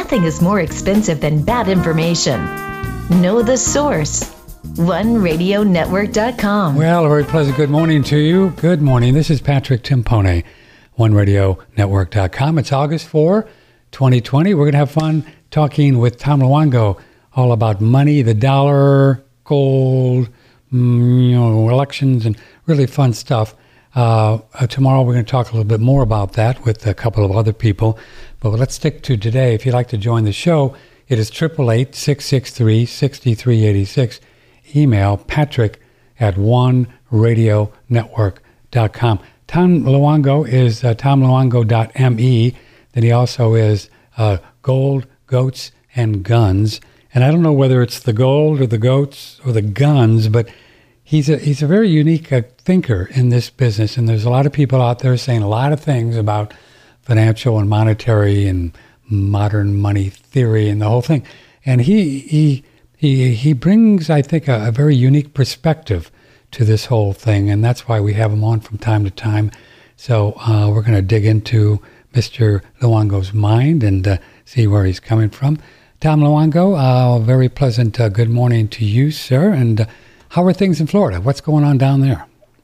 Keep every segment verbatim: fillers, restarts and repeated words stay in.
Nothing is more expensive than bad information. Know the source. one radio network dot com. Well, a very pleasant good morning to you. Good morning. This is Patrick Timpone, one radio network dot com. It's August fourth, twenty twenty. We're going to have fun talking with Tom Luongo all about money, the dollar, gold, mm, you know, elections, and really fun stuff. Uh, uh, tomorrow we're going to talk a little bit more about that with a couple of other people. But let's stick to today. If you'd like to join the show, it is eight eight eight, six six three, six three eight six. Email patrick at one radio network dot com. Tom Luongo is uh, tom luongo dot m e. Then he also is uh, Gold, Goats, and Guns. And I don't know whether it's the gold or the goats or the guns, but he's a, he's a very unique uh, thinker in this business. And there's a lot of people out there saying a lot of things about financial and monetary and modern money theory and the whole thing. And he he he he brings, I think, a, a very unique perspective to this whole thing, and that's why we have him on from time to time. So uh, we're going to dig into Mister Luongo's mind and uh, see where he's coming from. Tom Luongo, uh, very pleasant uh, good morning to you, sir. And uh, how are things in Florida? What's going on down there?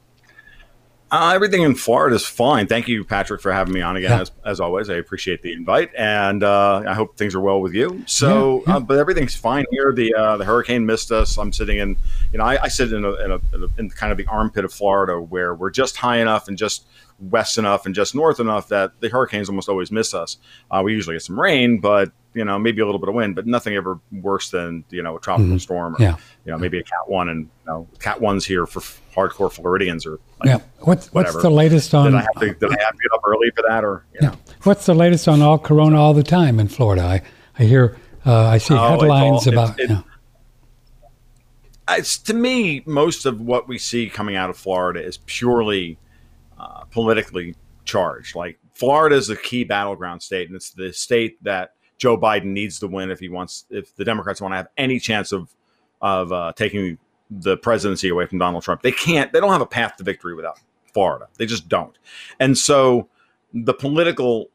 Uh, everything in Florida is fine. Thank you, Patrick, for having me on again, yeah. as, as always. I appreciate the invite, and uh, I hope things are well with you. So, yeah, yeah. Uh, but everything's fine here. The uh, the hurricane missed us. I'm sitting in, you know, I, I sit in, a, in, a, in, a, in kind of the armpit of Florida, where we're just high enough and just west enough and just north enough that the hurricanes almost always miss us. Uh, we usually get some rain, but you know, maybe a little bit of wind, but nothing ever worse than, you know, a tropical mm-hmm. storm or, yeah. you know, maybe a cat one. And, you know, cat ones here for hardcore Floridians or like yeah. What's, what's the latest on? Did I, have to, did I have to get up early for that or, you yeah. know? What's the latest on all Corona all the time in Florida? I, I hear, uh, I see oh, headlines it's all, about, it's, you know. It's, to me, most of what we see coming out of Florida is purely uh, politically charged. Like Florida is the key battleground state, and it's the state that Joe Biden needs to win if he wants, if the Democrats want to have any chance of of uh, taking the presidency away from Donald Trump. They can't. They don't have a path to victory without Florida. They just don't. And so the political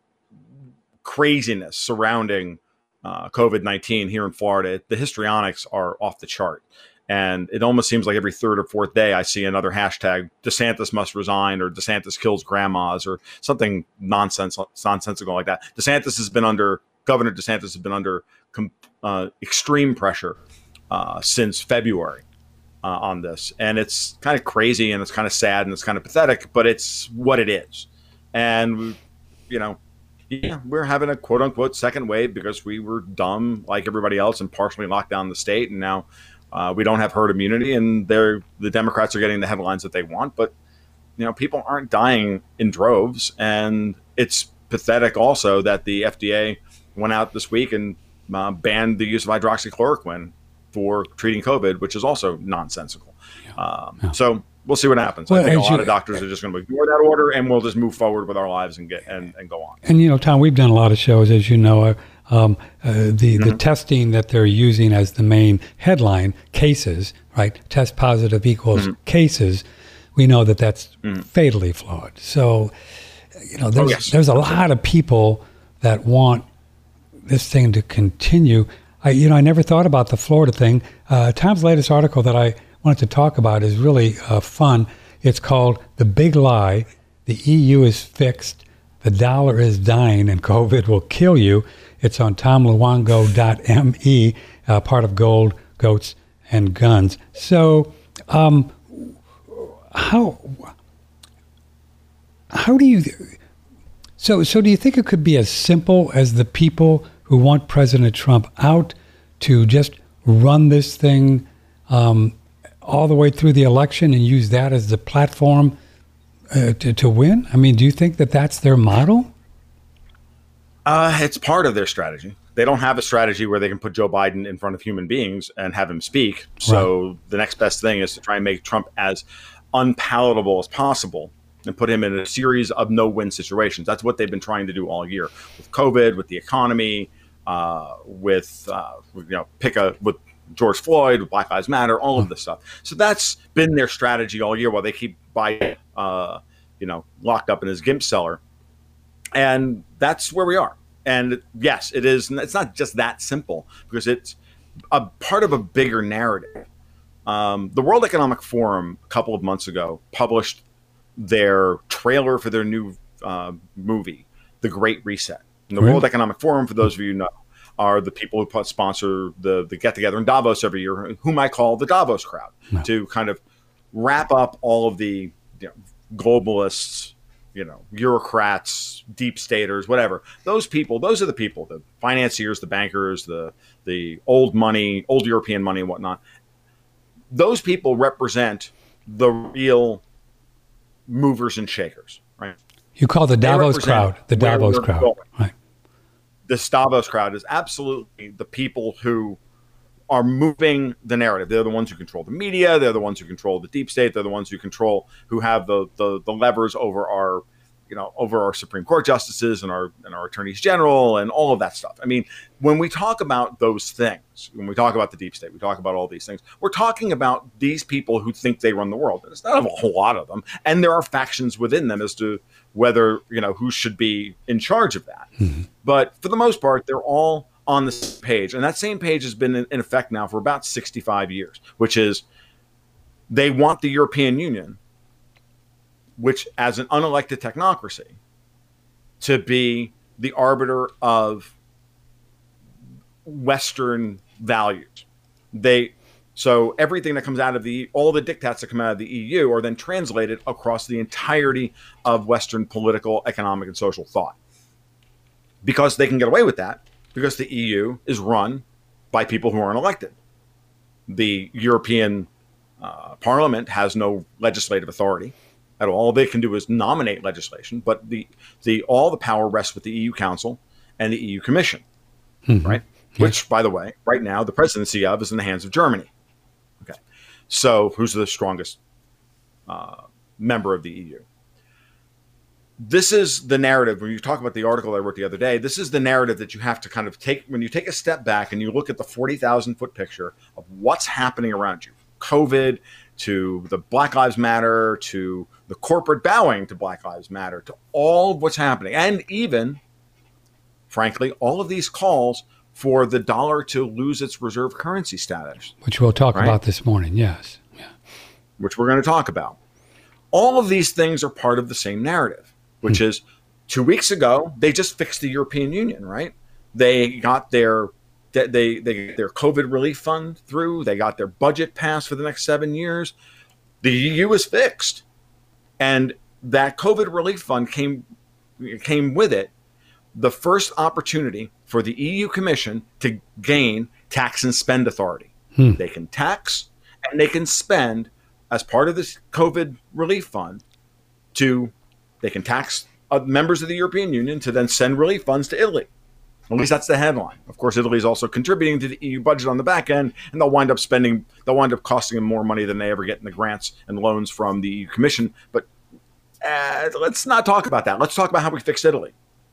craziness surrounding uh, COVID nineteen here in Florida, the histrionics are off the chart. And it almost seems like every third or fourth day I see another hashtag, DeSantis must resign, or DeSantis kills grandmas, or something nonsense, nonsensical like that. DeSantis has been under, Governor DeSantis has been under uh, extreme pressure uh, since February uh, on this. And it's kind of crazy, and it's kind of sad, and it's kind of pathetic, but it's what it is. And, you know, yeah, we're having a quote unquote second wave because we were dumb like everybody else and partially locked down the state. And now Uh, we don't have herd immunity, and they're, the Democrats are getting the headlines that they want. But, you know, people aren't dying in droves. And it's pathetic also that the F D A went out this week and uh, banned the use of hydroxychloroquine for treating COVID, which is also nonsensical. Yeah. Um, yeah. So we'll see what happens. Well, I think a lot you, of doctors are just going to ignore that order, and we'll just move forward with our lives and get and, and go on. And, you know, Tom, we've done a lot of shows, as you know. Uh, Um, uh, the, mm-hmm. the testing that they're using as the main headline, cases, right? Test positive equals mm-hmm. cases. We know that that's mm-hmm. fatally flawed. So, you know, there's, oh, yes. there's a lot of people that want this thing to continue. I, you know, I never thought about the Florida thing. Uh, Tom's latest article that I wanted to talk about is really uh, fun. It's called The Big Lie. The E U is fixed. The dollar is dying and COVID will kill you. It's on tom luongo dot m e, uh, part of Gold, Goats, and Guns. So, um, how how do you so so do you think it could be as simple as the people who want President Trump out to just run this thing um, all the way through the election and use that as the platform uh, to to win? I mean, do you think that that's their model? Uh, it's part of their strategy. They don't have a strategy where they can put Joe Biden in front of human beings and have him speak. So right. the next best thing is to try and make Trump as unpalatable as possible and put him in a series of no-win situations. That's what they've been trying to do all year with COVID, with the economy, uh, with, uh, you know, pick a, with George Floyd, with Black Lives Matter, all of this stuff. So that's been their strategy all year while they keep Biden, uh, you know, locked up in his gimp cellar. And that's where we are. And yes, it is. It's not just that simple because it's a part of a bigger narrative. Um, the World Economic Forum a couple of months ago published their trailer for their new uh, movie, The Great Reset. And the Really? World Economic Forum, for those of you who know, are the people who sponsor the, the get-together in Davos every year, whom I call the Davos crowd, no. to kind of wrap up all of the you know, globalists, you know, bureaucrats, deep staters, whatever. Those people, those are the people, the financiers, the bankers, the the old money, old European money and whatnot. Those people represent the real movers and shakers, right? You call the Davos crowd the Davos crowd, going. Right? The Davos crowd is absolutely the people who are moving the narrative. They're the ones who control the media. They're the ones who control the deep state. They're the ones who control, who have the the, the levers over our, you know, over our Supreme Court justices and our and our attorneys general and all of that stuff. I mean, when we talk about those things, when we talk about the deep state, we talk about all these things. We're talking about these people who think they run the world. There's not a whole lot of them, and there are factions within them as to whether, you know, who should be in charge of that. Mm-hmm. But for the most part, they're all on the same page, and that same page has been in, in effect now for about sixty-five years, which is they want the European Union, which as an unelected technocracy, to be the arbiter of Western values. They so everything that comes out of the all the diktats that come out of the E U are then translated across the entirety of Western political, economic, and social thought. Because they can get away with that, because the E U is run by people who aren't elected. The European uh, Parliament has no legislative authority at all. All they can do is nominate legislation, but the the all the power rests with the E U Council and the E U Commission, mm-hmm. right? Yes. Which, by the way, right now the presidency of is in the hands of Germany. Okay, so who's the strongest uh, member of the E U? This is the narrative. When you talk about the article I wrote the other day, this is the narrative that you have to kind of take when you take a step back and you look at the forty thousand foot picture of what's happening around you. COVID, to the Black Lives Matter, to the corporate bowing to Black Lives Matter, to all of what's happening. And even, frankly, all of these calls for the dollar to lose its reserve currency status. Which we'll talk right? about this morning, yes. Yeah. Which we're going to talk about. All of these things are part of the same narrative, which hmm. is two weeks ago, they just fixed the European Union, right? They got their they they got their COVID relief fund through. They got their budget passed for the next seven years. The E U is fixed. And that COVID relief fund came came with it the first opportunity for the E U Commission to gain tax and spend authority. Hmm. They can tax and they can spend as part of this COVID relief fund to, they can tax uh, members of the European Union to then send relief funds to Italy. At least that's the headline. Of course, Italy is also contributing to the E U budget on the back end, and they'll wind up spending, they'll wind up costing them more money than they ever get in the grants and loans from the E U Commission. But uh, let's not talk about that. Let's talk about how we fix Italy,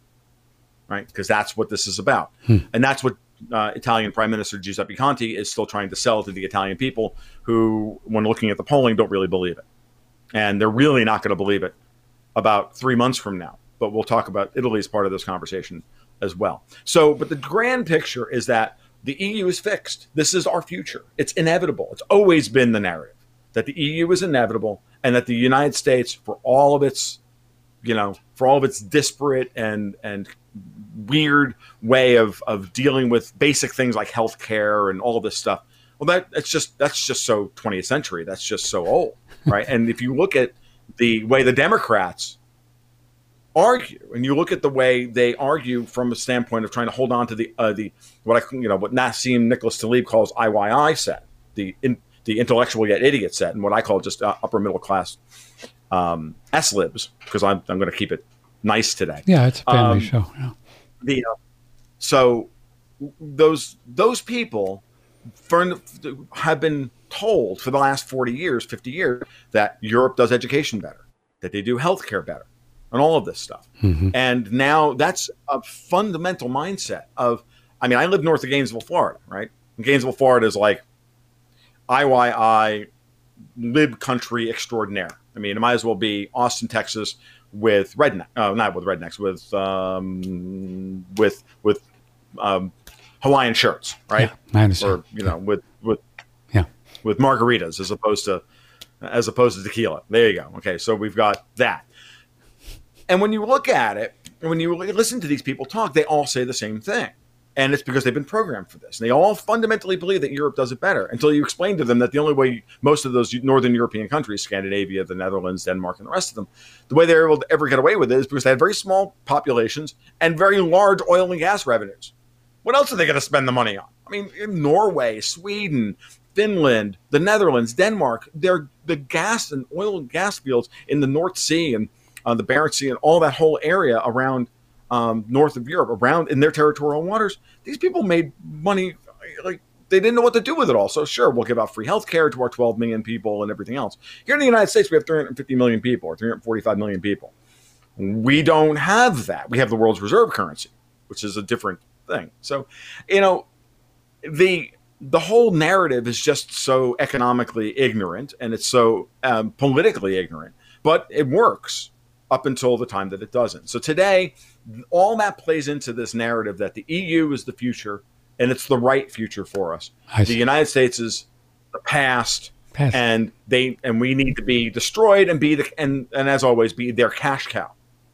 right? Because that's what this is about. Hmm. And that's what uh, Italian Prime Minister Giuseppe Conte is still trying to sell to the Italian people who, when looking at the polling, don't really believe it. And they're really not going to believe it about three months from now. But we'll talk about Italy as part of this conversation as well. So, but the grand picture is that the E U is fixed. This is our future. It's inevitable. It's always been the narrative that the E U is inevitable and that the United States, for all of its, you know, for all of its disparate and and weird way of of dealing with basic things like healthcare and all of this stuff. Well, that that's just that's just so twentieth century. That's just so old, right? And if you look at the way the Democrats argue, and you look at the way they argue from a standpoint of trying to hold on to the uh, the what I you know what Nassim Nicholas Taleb calls I Y I set, the in, the intellectual yet idiot set, and what I call just uh, upper middle class um, S-libs, because I'm I'm going to keep it nice today. Yeah, it's a family um, show. Yeah. The uh, so those those people for, have been told for the last forty years, fifty years that Europe does education better, that they do healthcare better, and all of this stuff. Mm-hmm. And now that's a fundamental mindset of, I mean, I live north of Gainesville, Florida, right? And Gainesville, Florida is like I Y I lib country extraordinaire. I mean, it might as well be Austin, Texas, with redneck, uh, not with rednecks, with um, with with um, Hawaiian shirts, right? Yeah, I understand. Or you know, with with yeah, with margaritas as opposed to as opposed to tequila. There you go. Okay, so we've got that. And when you look at it, when you listen to these people talk, they all say the same thing. And it's because they've been programmed for this. And they all fundamentally believe that Europe does it better until you explain to them that the only way most of those Northern European countries, Scandinavia, the Netherlands, Denmark, and the rest of them, the way they're able to ever get away with it is because they have very small populations and very large oil and gas revenues. What else are they going to spend the money on? I mean, in Norway, Sweden, Finland, the Netherlands, Denmark, they're the gas and oil and gas fields in the North Sea and uh, the Barents Sea and all that whole area around Um, north of Europe, around in their territorial waters, these people made money like they didn't know what to do with it all. So sure, we'll give out free health care to our twelve million people and everything else. Here in the United States, we have three hundred fifty million people or three hundred forty-five million people. We don't have that. We have the world's reserve currency, which is a different thing. So, you know, the the whole narrative is just so economically ignorant and it's so um, politically ignorant, but it works up until the time that it doesn't. So today, all that plays into this narrative that the E U is the future and it's the right future for us. The United States is the past, past, and they and we need to be destroyed and be the and and as always be their cash cow.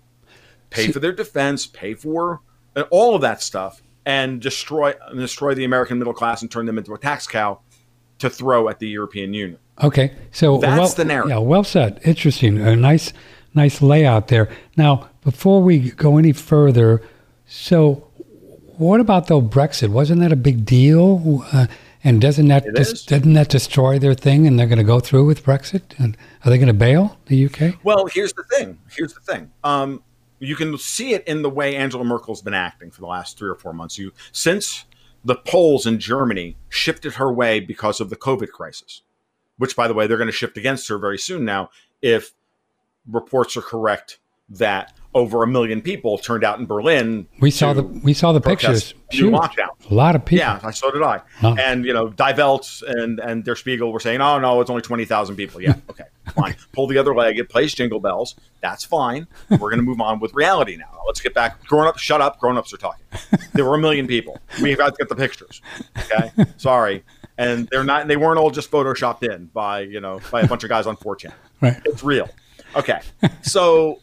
Pay See, for their defense, pay for and all of that stuff, and destroy and destroy the American middle class and turn them into a tax cow to throw at the European Union. Okay, so that's well, the narrative. Yeah, well said. Interesting. A nice. Nice layout there. Now, before we go any further, so what about though Brexit? Wasn't that a big deal? Uh, and doesn't that dis- doesn't that destroy their thing? And they're going to go through with Brexit? And are they going to bail the U K? Well, here's the thing. Here's the thing. Um, you can see it in the way Angela Merkel's been acting for the last three or four months. You since the polls in Germany shifted her way because of the COVID crisis, which, by the way, they're going to shift against her very soon now if reports are correct that over a million people turned out in Berlin. We saw the we saw the pictures. New lockdown. A lot of people. Yeah, so did I. Oh. And you know, Die Welt and and Der Spiegel were saying, "Oh no, it's only twenty thousand people." Yeah, okay, fine. Pull the other leg. It plays Jingle Bells. That's fine. We're going to move on with reality now. Let's get back. Grown up, shut up. Grown ups are talking. There were a million people. We've got to get the pictures. Okay, sorry. And they're not. They weren't all just photoshopped in by you know by a bunch of guys on four chan. Right. It's real. Okay, so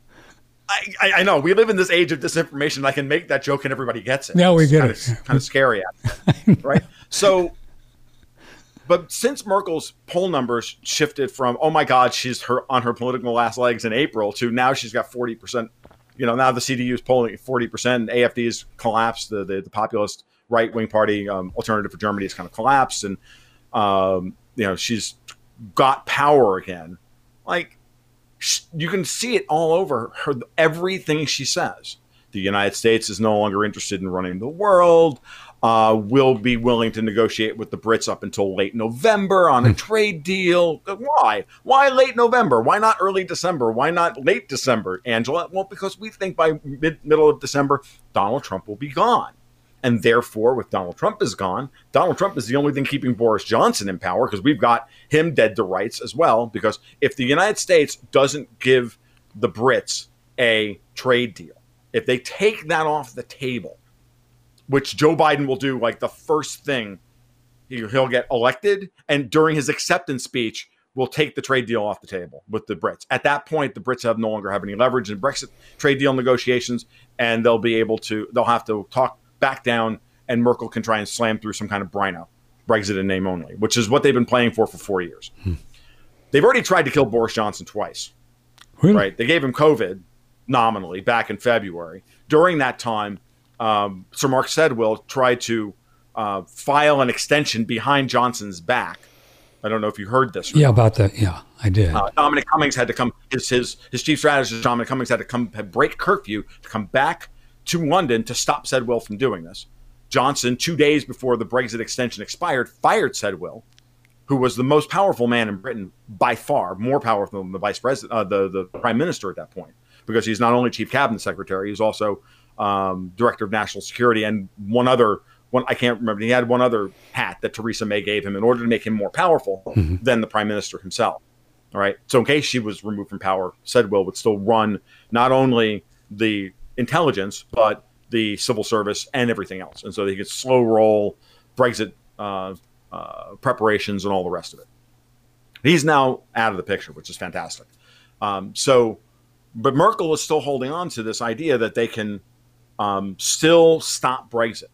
I, I know we live in this age of disinformation. I can make that joke and everybody gets it. Yeah, we get it's it. Kind of, kind of scary, right? So, but since Merkel's poll numbers shifted from oh my God, she's her on her political last legs in April to now she's got forty percent. You know, now the C D U is polling at forty percent. A F D's collapsed. The the, the populist right wing party, um, Alternative for Germany, has kind of collapsed, and um, you know she's got power again. Like. You can see it all over her, everything she says. The United States is no longer interested in running the world, uh, will be willing to negotiate with the Brits up until late November on a trade deal. Why? Why late November? Why not early December? Why not late December, Angela? Well, because we think by mid, middle of December, Donald Trump will be gone. And therefore, with Donald Trump is gone, Donald Trump is the only thing keeping Boris Johnson in power because we've got him dead to rights as well. Because if the United States doesn't give the Brits a trade deal, if they take that off the table, which Joe Biden will do like the first thing, he'll get elected. And during his acceptance speech, will take the trade deal off the table with the Brits. At that point, the Brits have no longer have any leverage in Brexit trade deal negotiations, and they'll be able to, they'll have to talk back down, and Merkel can try and slam through some kind of Brino, Brexit in name only, which is what they've been playing for for four years. Hmm. They've already tried to kill Boris Johnson twice, really? Right? They gave him COVID nominally back in February. During that time, um, Sir Mark Sedwill tried to uh, file an extension behind Johnson's back. I don't know if you heard this. Yeah, not. about that. Yeah, I did. Uh, Dominic Cummings had to come. His his his chief strategist, Dominic Cummings, had to come had break curfew to come back to London to stop Sedwill from doing this. Johnson, two days before the Brexit extension expired, fired Sedwill, who was the most powerful man in Britain by far, more powerful than the vice president, uh, the the prime minister at that point, because he's not only chief cabinet secretary, he's also um, director of national security and one other one. I can't remember. He had one other hat that Theresa May gave him in order to make him more powerful mm-hmm. than the prime minister himself. All right. So in case she was removed from power, Sedgwill would still run not only the intelligence, but the civil service and everything else. And so they could slow roll Brexit uh, uh, preparations and all the rest of it. He's now out of the picture, which is fantastic. Um, so, but Merkel is still holding on to this idea that they can um, still stop Brexit.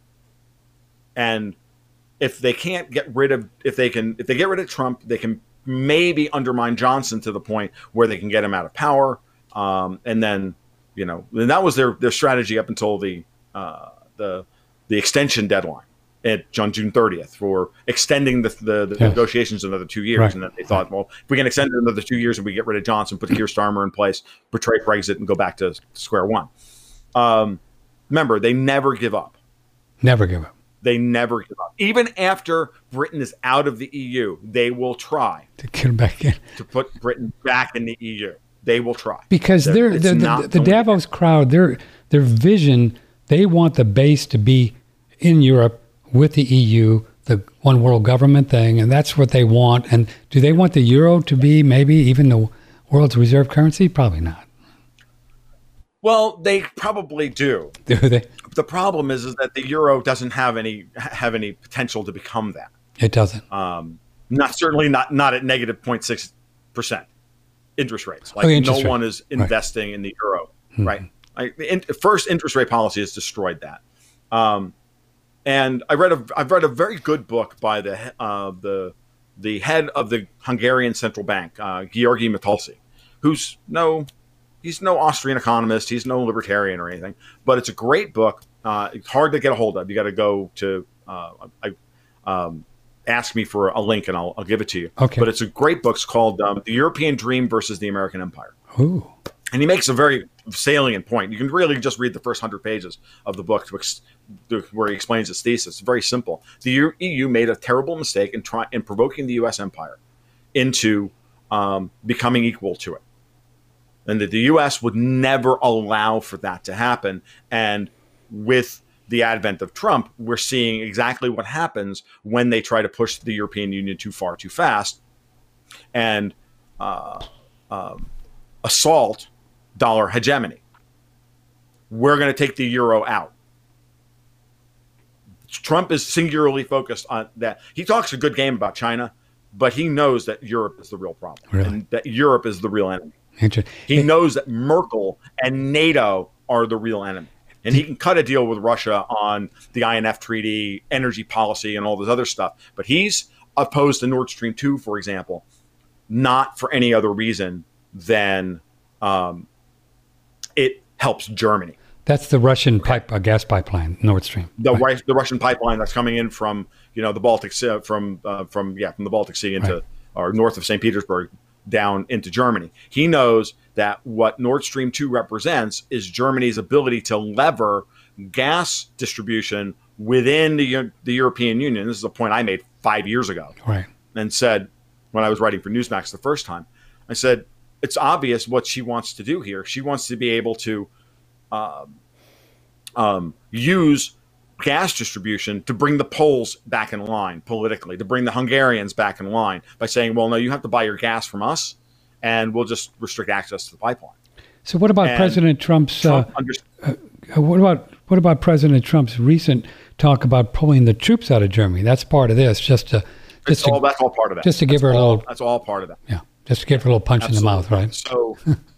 And if they can't get rid of, if they can, if they get rid of Trump, they can maybe undermine Johnson to the point where they can get him out of power. Um, and then, you know, and that was their, their strategy up until the, uh, the, the extension deadline at on June thirtieth for extending the, the, the yes. negotiations another two years. Right. And then they thought, well, if we can extend it another two years and we get rid of Johnson, put Keir Starmer in place, betray Brexit and go back to square one. Um, remember, they never give up. Never give up. They never give up. Even after Britain is out of the E U, they will try to get back in, to put Britain back in the E U. They will try because they're, they're, they're the, the Davos crowd. Their their vision. They want the base to be in Europe with the E U, the one world government thing, and that's what they want. And do they want the euro to be maybe even the world's reserve currency? Probably not. Well, they probably do. Do they? The problem is, is that the euro doesn't have any have any potential to become that. It doesn't. Um, not certainly not not at negative zero point six percent interest rates. Like oh, interest no rate. one is investing right. in the euro, mm-hmm. right? I, in, first interest rate policy has destroyed that. Um, and I read a I've read a very good book by the uh, the the head of the Hungarian central bank, uh, György Matolcsy, who's no. He's no Austrian economist. He's no libertarian or anything, but it's a great book. Uh, it's hard to get a hold of. You got to go to uh, I, um, ask me for a link and I'll, I'll give it to you. Okay. But it's a great book. It's called um, The European Dream versus the American Empire. Ooh. And he makes a very salient point. You can really just read the first hundred pages of the book to ex- to, where he explains his thesis. It's very simple. The E U made a terrible mistake in, try- in provoking the U S empire into um, becoming equal to it. And that the U S would never allow for that to happen. And with the advent of Trump, we're seeing exactly what happens when they try to push the European Union too far, too fast, and uh, um, assault dollar hegemony. We're going to take the euro out. Trump is singularly focused on that. He talks a good game about China, but he knows that Europe is the real problem, really? And that Europe is the real enemy. He knows that Merkel and NATO are the real enemy. And he can cut a deal with Russia on the I N F treaty, energy policy, and all this other stuff. But he's opposed to Nord Stream two, for example, not for any other reason than um, it helps Germany. That's the Russian pipe, uh, gas pipeline, Nord Stream. The, right. the Russian pipeline that's coming in from, you know, the Baltic Sea, from uh, from yeah, from the Baltic Sea into right. or north of Saint Petersburg, down into Germany. He knows that what Nord Stream two represents is Germany's ability to lever gas distribution within the, the European Union. This is a point I made five years ago. Right. And said, when I was writing for Newsmax the first time, I said, it's obvious what she wants to do here. She wants to be able to um, um, use gas distribution to bring the Poles back in line politically, to bring the Hungarians back in line by saying, well, no, you have to buy your gas from us and we'll just restrict access to the pipeline. So what about and President Trump's, Trump uh, under- uh, what about what about President Trump's recent talk about pulling the troops out of Germany? That's part of this, just to... Just to, to all, that's all part of that. Just to that's give her all, a little... That's all part of that. Yeah, just to give her a little punch Absolutely. in the mouth, right? So...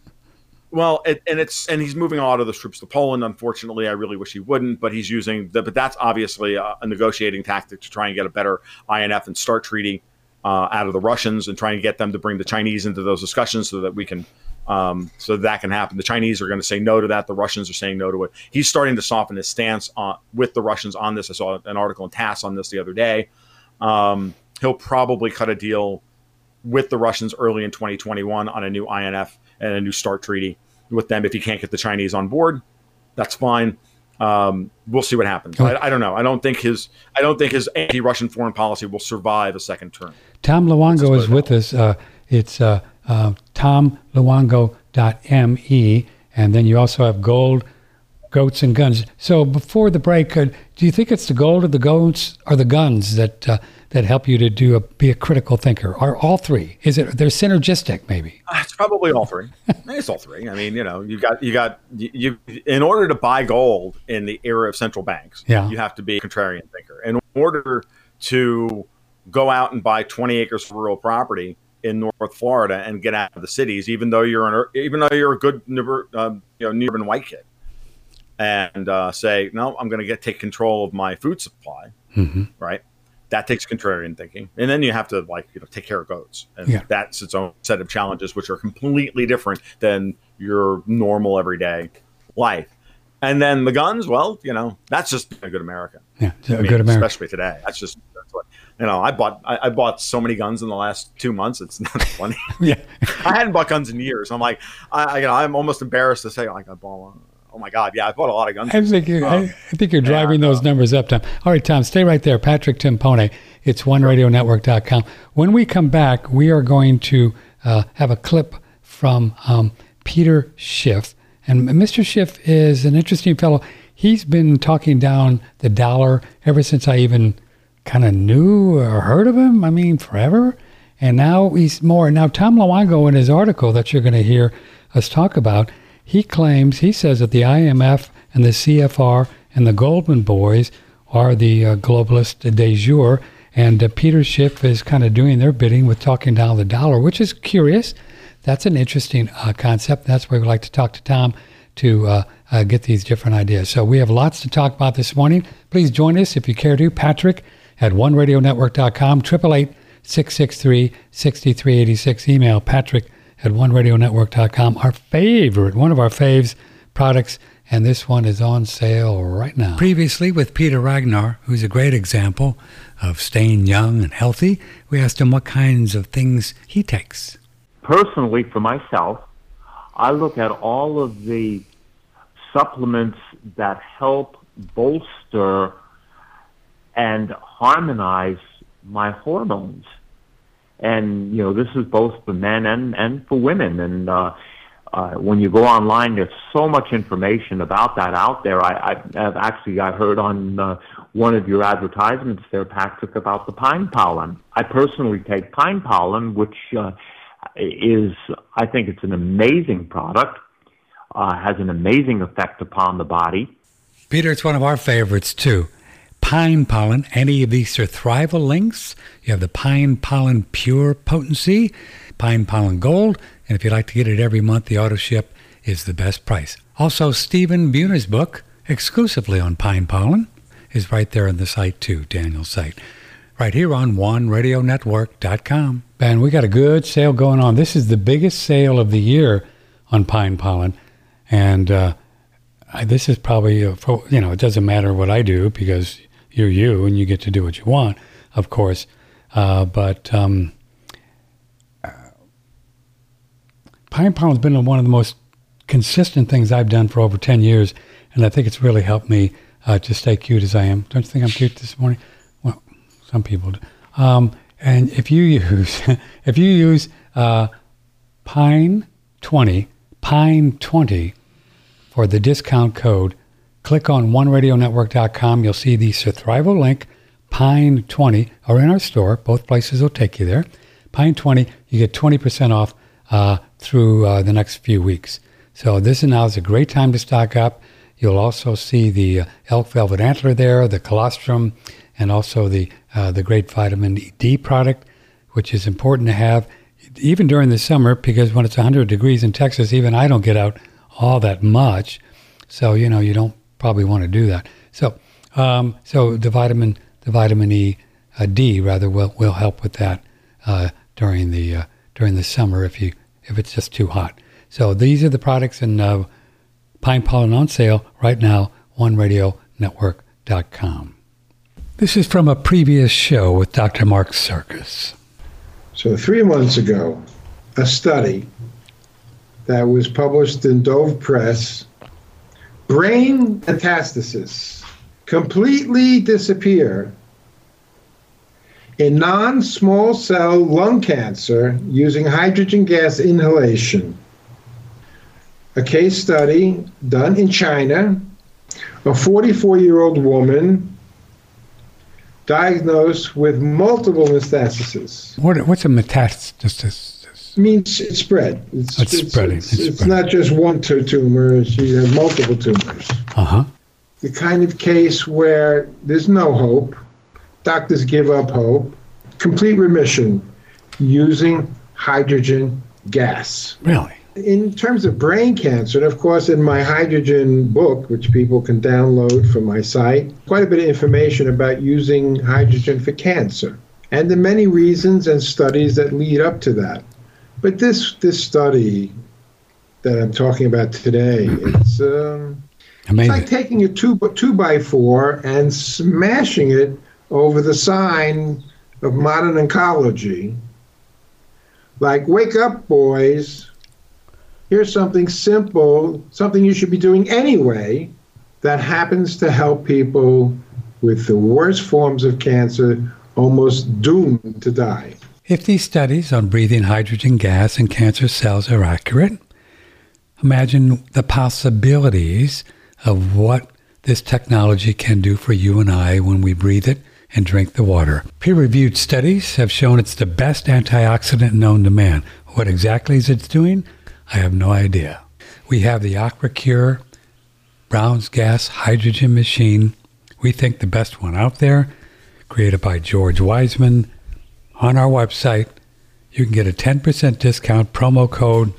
Well, it, and it's and he's moving a lot of those troops to Poland. Unfortunately, I really wish he wouldn't, but he's using the, but that's obviously a, a negotiating tactic to try and get a better I N F and START treaty uh, out of the Russians and trying to get them to bring the Chinese into those discussions so that we can um, so that, that can happen. The Chinese are going to say no to that. The Russians are saying no to it. He's starting to soften his stance on, with the Russians on this. I saw an article in TASS on this the other day. Um, he'll probably cut a deal with the Russians early in twenty twenty-one on a new I N F and a new START treaty with them. If he can't get the Chinese on board, that's fine. Um, we'll see what happens. I, I don't know. I don't think his I don't think his anti-Russian foreign policy will survive a second term. Tom Luongo is with us. Uh, it's uh, uh, tom luongo dot m e, and then you also have gold goats and guns. So before the break, uh, do you think it's the gold or the goats or the guns that uh, that help you to do a, be a critical thinker? Or all three? Is it they're synergistic? Maybe it's probably all three. It's all three. I mean, you know, you got you got you, you in order to buy gold in the era of central banks, yeah. you have to be a contrarian thinker. In order to go out and buy twenty acres of rural property in North Florida and get out of the cities, even though you're an, even though you're a good uh, you know, New urban white kid, and uh, say, no, I'm going to get take control of my food supply, mm-hmm. right? That takes contrarian thinking, and then you have to like you know take care of goats, and yeah. that's its own set of challenges, which are completely different than your normal everyday life. And then the guns, well, you know, that's just a good American. Yeah, I a mean, good American, especially today. That's just that's what you know. I bought I, I bought so many guns in the last two months. It's not funny. yeah, I hadn't bought guns in years. I'm like, I you know, I'm almost embarrassed to say like I bought one. Oh my God, yeah, I bought a lot of guns. I think you're, um, I think you're driving yeah, those numbers up, Tom. All right, Tom, stay right there. Patrick Timpone. It's one radio network dot com. When we come back, we are going to uh, have a clip from um, Peter Schiff. And Mister Schiff is an interesting fellow. He's been talking down the dollar ever since I even kind of knew or heard of him. I mean, forever. And now he's more. Now, Tom Luongo, in his article that you're going to hear us talk about, he claims, he says that the I M F and the C F R and the Goldman boys are the uh, globalist de jour. And uh, Peter Schiff is kind of doing their bidding with talking down the dollar, which is curious. That's an interesting uh, concept. That's why we like to talk to Tom to uh, uh, get these different ideas. So we have lots to talk about this morning. Please join us if you care to. Patrick at one radio network dot com, eight eight eight, six six three, six three eight six. Email Patrick at one radio network dot com. Our favorite, one of our faves products, and this one is on sale right now. Previously with Peter Ragnar, who's a great example of staying young and healthy, we asked him what kinds of things he takes. Personally, for myself, I look at all of the supplements that help bolster and harmonize my hormones. And, you know, this is both for men and, and for women. And uh, uh, when you go online, there's so much information about that out there. I, I have actually, I heard on uh, one of your advertisements there, Patrick, about the pine pollen. I personally take pine pollen, which uh, is, I think it's an amazing product, uh, has an amazing effect upon the body. Peter, it's one of our favorites, too. Pine pollen, any of these are thrival links. You have the Pine Pollen Pure Potency, Pine Pollen Gold, and if you'd like to get it every month, the auto ship is the best price. Also, Stephen Buhner's book, exclusively on pine pollen, is right there on the site, too, Daniel's site. Right here on one radio network dot com. Ben, we got a good sale going on. This is the biggest sale of the year on pine pollen, and uh, I, this is probably, uh, for, you know, it doesn't matter what I do because you're you and you get to do what you want, of course. Uh, but um, uh, pine pollen's been one of the most consistent things I've done for over ten years, and I think it's really helped me uh, to stay cute as I am. Don't you think I'm cute this morning? Well, some people do. Um, and if you use if you use uh, Pine twenty, Pine twenty for the discount code, click on one radio network dot com. You'll see the Surthrival link, Pine twenty, are in our store. Both places will take you there. Pine twenty, you get twenty percent off uh, through uh, the next few weeks. So this is now is a great time to stock up. You'll also see the uh, elk velvet antler there, the colostrum, and also the uh, the great vitamin D product, which is important to have even during the summer, because when it's one hundred degrees in Texas, even I don't get out all that much. So, you know, you don't probably want to do that. So, um, so the vitamin, the vitamin E, uh, D rather, will will help with that uh, during the uh, during the summer if you if it's just too hot. So these are the products in uh, pine pollen on sale right now. one radio network dot com. This is from a previous show with Doctor Mark Circus. So three months ago, a study that was published in Dove Press, brain metastasis completely disappear in non-small cell lung cancer using hydrogen gas inhalation. A case study done in China A forty-four-year-old woman diagnosed with multiple metastases. What, what's a metastasis? It means it's spread. It's, it's, it's spreading. It's, it's, it's spreading. not just one t- tumor. She has multiple tumors. Uh-huh. The kind of case where there's no hope. Doctors give up hope. Complete remission using hydrogen gas. Really? In terms of brain cancer, and of course in my hydrogen book, which people can download from my site, quite a bit of information about using hydrogen for cancer and the many reasons and studies that lead up to that. But this this study that I'm talking about today, it's, um, it's like taking a two, two by four and smashing it over the sign of modern oncology. Like, wake up, boys. Here's something simple, something you should be doing anyway, that happens to help people with the worst forms of cancer, almost doomed to die. If these studies on breathing hydrogen gas in cancer cells are accurate, imagine the possibilities of what this technology can do for you and I when we breathe it and drink the water. Peer-reviewed studies have shown it's the best antioxidant known to man. What exactly is it doing? I have no idea. We have the AquaCure Brown's Gas Hydrogen Machine. We think the best one out there, created by George Wiseman. On our website, you can get a ten percent discount, promo code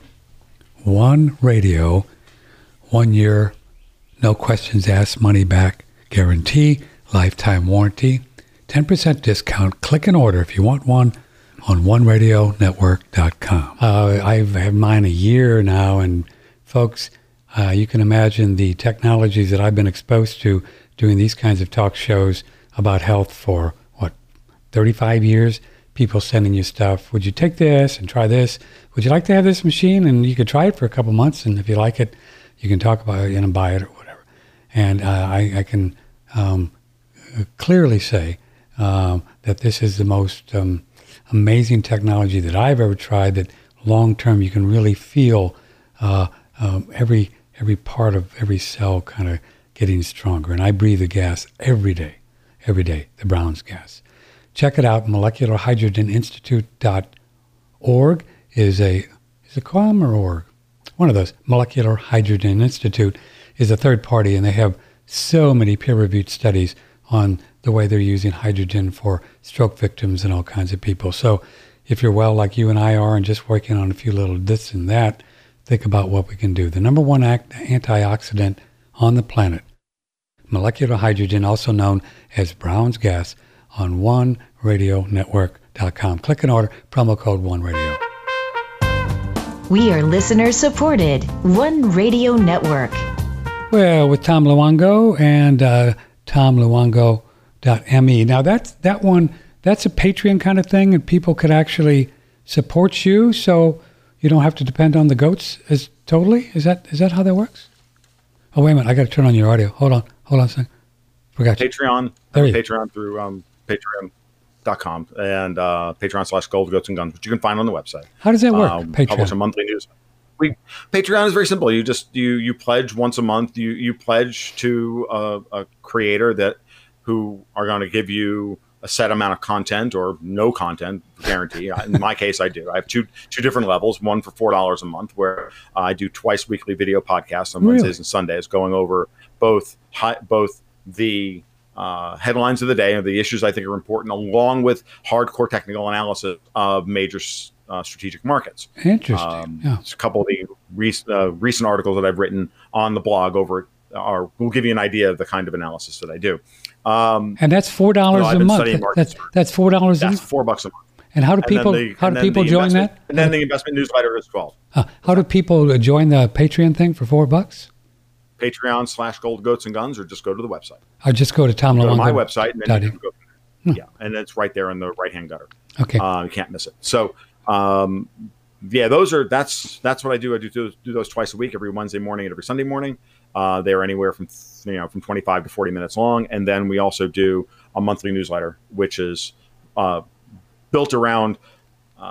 one radio, one year, no questions asked, money back guarantee, lifetime warranty, ten percent discount. Click and order if you want one on one radio network dot com. Uh, I've had mine a year now, and folks, uh, you can imagine the technologies that I've been exposed to doing these kinds of talk shows about health for, what, thirty-five years? People sending you stuff. Would you take this and try this? Would you like to have this machine? And you could try it for a couple months, and if you like it, you can talk about it and buy it or whatever. And uh, I, I can um, clearly say um, that this is the most um, amazing technology that I've ever tried, that long-term you can really feel uh, um, every every part of every cell kind of getting stronger. And I breathe the gas every day, every day, the Brown's gas. Check it out, molecular hydrogen institute dot org is a, is it com or org? One of those. Molecular Hydrogen Institute is a third party, and they have so many peer-reviewed studies on the way they're using hydrogen for stroke victims and all kinds of people. So if you're well like you and I are and just working on a few little this and that, think about what we can do. The number one act, antioxidant on the planet, molecular hydrogen, also known as Brown's gas, on one radio network dot com. Click and order, promo code one radio. We are listener supported. One Radio Network. Well, with Tom Luongo and uh, tom luongo dot m e. Now that's that one. That's a Patreon kind of thing, and people could actually support you, so you don't have to depend on the goats as totally. Is that is that how that works? Oh, wait a minute! I got to turn on your audio. Hold on, hold on a second. Forgot you. Patreon, There you Patreon through um, patreon dot com and uh, Patreon slash Gold Goats and Guns, which you can find on the website. How does that work? Uh, we publish a monthly news. We Patreon is very simple. You just you you pledge once a month. You you pledge to a, a creator that who are going to give you a set amount of content or no content guarantee. In my case, I do. I have two two different levels. One for four dollars a month, where uh, I do twice weekly video podcasts on Wednesdays Really? and Sundays, going over both high, both the uh, headlines of the day and the issues I think are important, along with hardcore technical analysis of major uh, strategic markets. Interesting. Um, yeah. A couple of the rec- uh, recent articles that I've written on the blog over are will give you an idea of the kind of analysis that I do. Um, And that's four dollars No, I've a been month. studying That- markets That's for- that's four dollars a that's month. four bucks a month. And how do And then people the- how and do then people the join investment- that? And then the investment newsletter is twelve. Uh, how do people uh, join the Patreon thing for four bucks? Patreon slash Gold Goats and Guns, or just go to the website. Or just go to Tom Go to my Luongo. website, and then dot you in. can go from there. Yeah, and it's right there in the right hand gutter. Okay. Uh, you can't miss it. So, um, yeah, those are that's that's what I do. I do do, do those twice a week, every Wednesday morning and every Sunday morning. Uh, they're anywhere from you know from twenty-five to forty minutes long, and then we also do a monthly newsletter, which is uh, built around uh,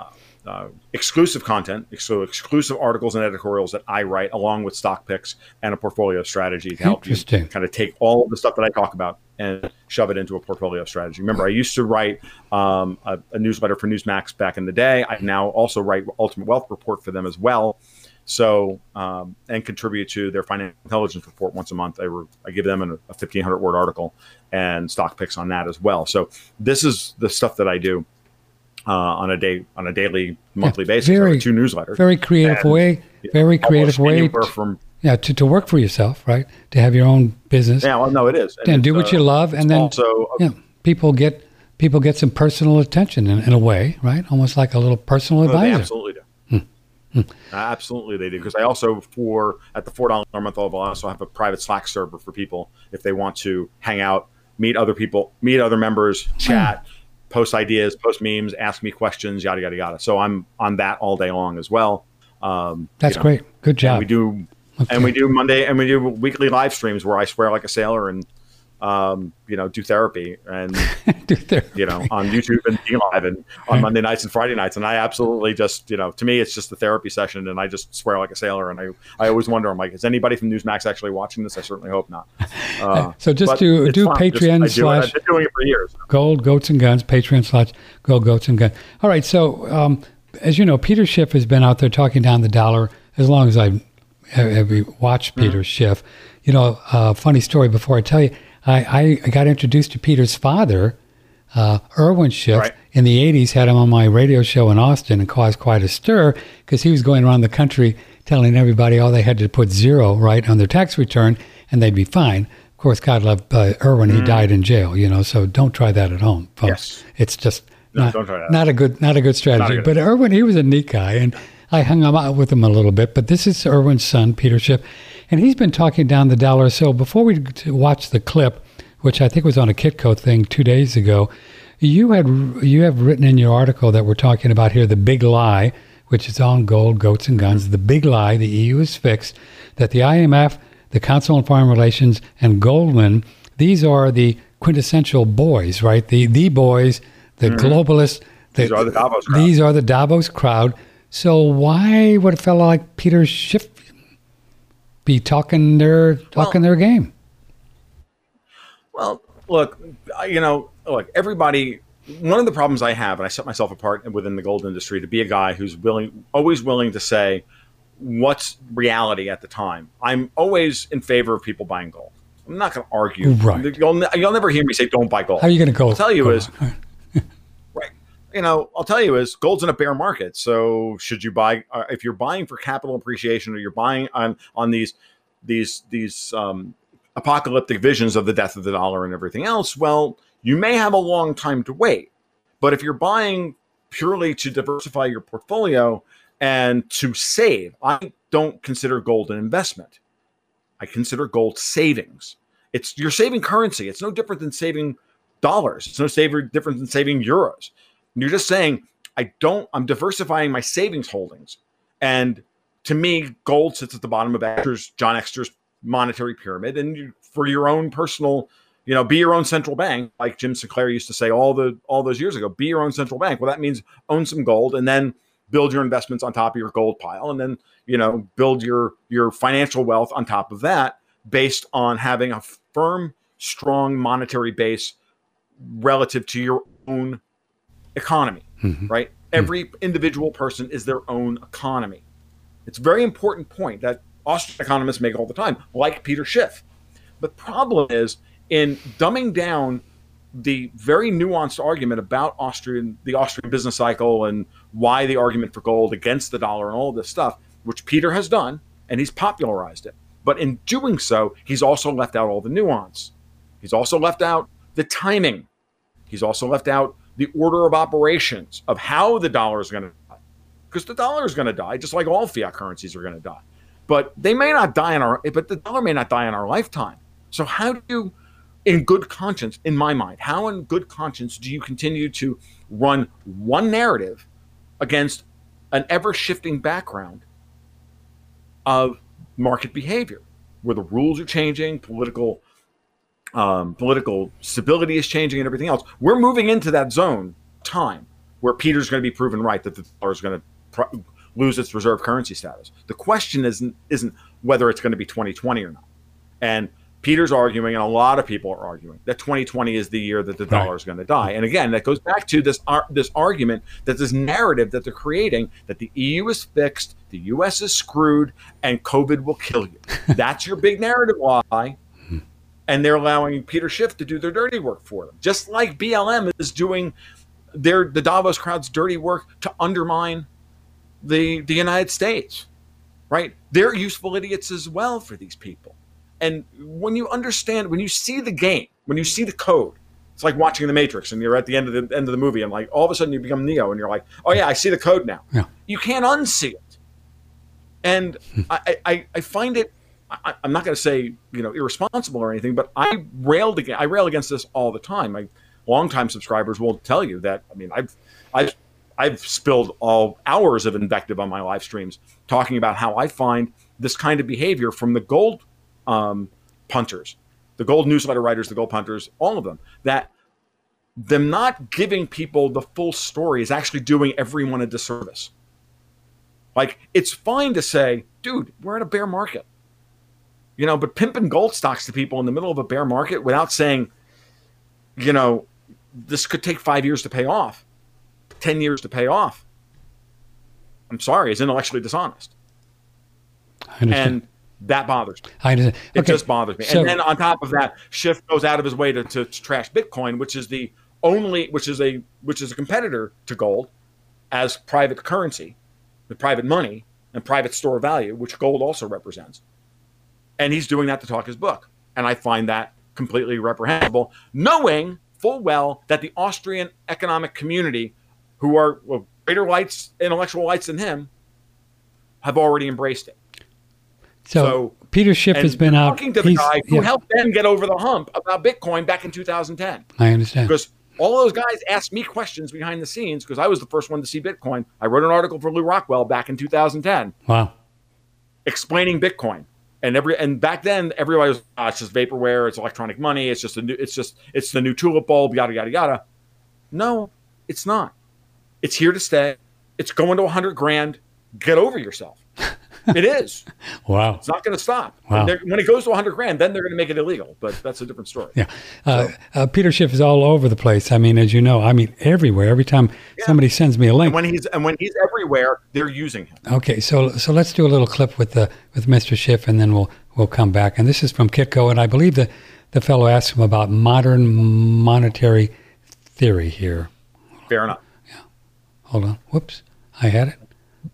uh, exclusive content, so exclusive articles and editorials that I write, along with stock picks and a portfolio strategy to help you kind of take all of the stuff that I talk about and shove it into a portfolio strategy. Remember, I used to write um, a, a newsletter for Newsmax back in the day. I now also write Ultimate Wealth Report for them as well. So, um, and contribute to their financial intelligence report once a month. I, re- I give them an, a fifteen hundred word article and stock picks on that as well. So this is the stuff that I do uh, on a day, on a daily, monthly yeah, basis. Very, two newsletters. Very creative and, way. Very creative way. To, from, yeah, to, to work for yourself, right? To have your own business. Yeah, well, no, it is. And, and do what uh, you love, and then also, uh, yeah, people get people get some personal attention in, in a way, right? Almost like a little personal advisor. They absolutely do. Hmm. Absolutely, they do. Because I also, for at the four dollars a month level, I also have a private Slack server for people if they want to hang out, meet other people, meet other members, chat, hmm. post ideas, post memes, ask me questions, yada yada yada. So I'm on that all day long as well. Um, That's you know, great. Good job. And we do, okay. and we do Monday, and we do weekly live streams where I swear like a sailor and um, you know, do therapy and do therapy. You know, on YouTube and D Live and on right. Monday nights and Friday nights. And I absolutely just, you know, to me, it's just a therapy session, and I just swear like a sailor. And I, I always wonder, I'm like, is anybody from Newsmax actually watching this? I certainly hope not. Uh, so just do do fun. Patreon just, slash I've been doing it for years. Gold Goats and Guns. Patreon slash Gold Goats and Guns. All right. So um, as you know, Peter Schiff has been out there talking down the dollar as long as I've have watched Peter mm-hmm. Schiff. You know, uh, funny story before I tell you. I, I got introduced to Peter's father, uh, Irwin Schiff, right. in the eighties, had him on my radio show in Austin and caused quite a stir because he was going around the country telling everybody all they had to put zero right on their tax return and they'd be fine. Of course, God love uh, Irwin. Mm. He died in jail, you know, so don't try that at home, folks. Yes. It's just no, not, don't try that. not a good not a good strategy. A good but Irwin, he was a neat guy, and I hung out with him a little bit. But this is Irwin's son, Peter Schiff. And he's been talking down the dollar. So before we watch the clip, which I think was on a Kitco thing two days ago, you had you have written in your article that we're talking about here, the big lie, which is on Gold, Goats and Guns, the big lie, the E U is fixed, that the I M F, the Council on Foreign Relations, and Goldman, these are the quintessential boys, right? The the boys, the mm-hmm. globalists. The, these are the Davos crowd. These are the Davos crowd. So why would a fellow like Peter Schiff be talking their talking well, their game? Well, look, you know, look, everybody. One of the problems I have, and I set myself apart within the gold industry to be a guy who's willing, always willing to say what's reality at the time. I'm always in favor of people buying gold. I'm not going to argue. Right. You'll, you'll never hear me say don't buy gold. How are you going to go? I'll tell you go is. Right. You know, I'll tell you is gold's in a bear market. So should you buy, uh, if you're buying for capital appreciation or you're buying on, on these, these, these um, apocalyptic visions of the death of the dollar and everything else, well, you may have a long time to wait. But if you're buying purely to diversify your portfolio and to save, I don't consider gold an investment. I consider gold savings. It's you're saving currency. It's no different than saving dollars. It's no saver, different than saving euros. You're just saying, I don't, I'm diversifying my savings holdings. And to me, gold sits at the bottom of Exter's, John Exter's monetary pyramid. And you, for your own personal, you know, be your own central bank, like Jim Sinclair used to say all the all those years ago, be your own central bank. Well, that means own some gold and then build your investments on top of your gold pile. And then, you know, build your, your financial wealth on top of that based on having a firm, strong monetary base relative to your own economy, mm-hmm. right? Mm-hmm. Every individual person is their own economy. It's a very important point that Austrian economists make all the time, like Peter Schiff. The problem is in dumbing down the very nuanced argument about Austrian, the Austrian business cycle and why the argument for gold against the dollar and all this stuff, which Peter has done, and he's popularized it. But in doing so, he's also left out all the nuance. He's also left out the timing. He's also left out the order of operations of how the dollar is going to die. Because the dollar is going to die, just like all fiat currencies are going to die. But they may not die in our, but the dollar may not die in our lifetime. So how do you, in good conscience, in my mind, how in good conscience do you continue to run one narrative against an ever-shifting background of market behavior, where the rules are changing, political um, political stability is changing, and everything else? We're moving into that zone time where Peter's going to be proven right that the dollar is going to pr- lose its reserve currency status. The question isn't isn't whether it's going to be twenty twenty or not. And Peter's arguing, and a lot of people are arguing, that twenty twenty is the year that the Right. dollar is going to die. And again, that goes back to this ar- this argument that this narrative that they're creating, that the E U is fixed, the U S is screwed, and COVID will kill you. That's your big narrative lie. And they're allowing Peter Schiff to do their dirty work for them, just like B L M is doing their the Davos crowd's dirty work to undermine the the United States. Right? They're useful idiots as well for these people. And when you understand, when you see the game, when you see the code, it's like watching The Matrix, and you're at the end of the end of the movie, and like all of a sudden you become Neo, and you're like, oh yeah, I see the code now. Yeah. You can't unsee it. And I, I, I find it. I, I'm not going to say you know irresponsible or anything, but I railed against I rail against this all the time. My longtime subscribers will tell you that. I mean, I've I've I've spilled all hours of invective on my live streams talking about how I find this kind of behavior from the gold um, punters, the gold newsletter writers, the gold punters, all of them, that them not giving people the full story is actually doing everyone a disservice. Like, it's fine to say, dude, we're in a bear market, you know, but pimping gold stocks to people in the middle of a bear market without saying, you know, this could take five years to pay off, ten years to pay off. I'm sorry, is intellectually dishonest. I understand. And that bothers me. I understand. It Okay, just bothers me. so- and then on top of that, Schiff goes out of his way to, to, to trash Bitcoin, which is the only, which is a, which is a competitor to gold as private currency, the private money and private store of value, which gold also represents. And he's doing that to talk his book. And I find that completely reprehensible, knowing full well that the Austrian economic community, who are well, greater lights, intellectual lights than him, have already embraced it. So, So, Peter Schiff and has been out. talking to the he's- guy who yeah, helped them get over the hump about Bitcoin back in two thousand ten. I understand. Because all those guys asked me questions behind the scenes because I was the first one to see Bitcoin. I wrote an article for Lou Rockwell back in two thousand ten Wow. explaining Bitcoin. And every and back then everybody was, oh, it's just vaporware, it's electronic money, it's just a new, it's just it's the new tulip bulb, yada yada yada. No, it's not. It's here to stay. It's going to a hundred grand. Get over yourself. It is. Wow. It's not going to stop. Wow. When, they're- when it goes to a hundred grand, then they're going to make it illegal. But that's a different story. Yeah. Uh, uh, Peter Schiff is all over the place. I mean, as you know, I mean, everywhere. Every time somebody sends me a link. And when he's and when he's everywhere, they're using him. Okay, so so let's do a little clip with the with Mister Schiff, and then we'll we'll come back. And this is from Kitco, and I believe the the fellow asked him about modern monetary theory here. Fair enough. Hold on. Whoops, I had it.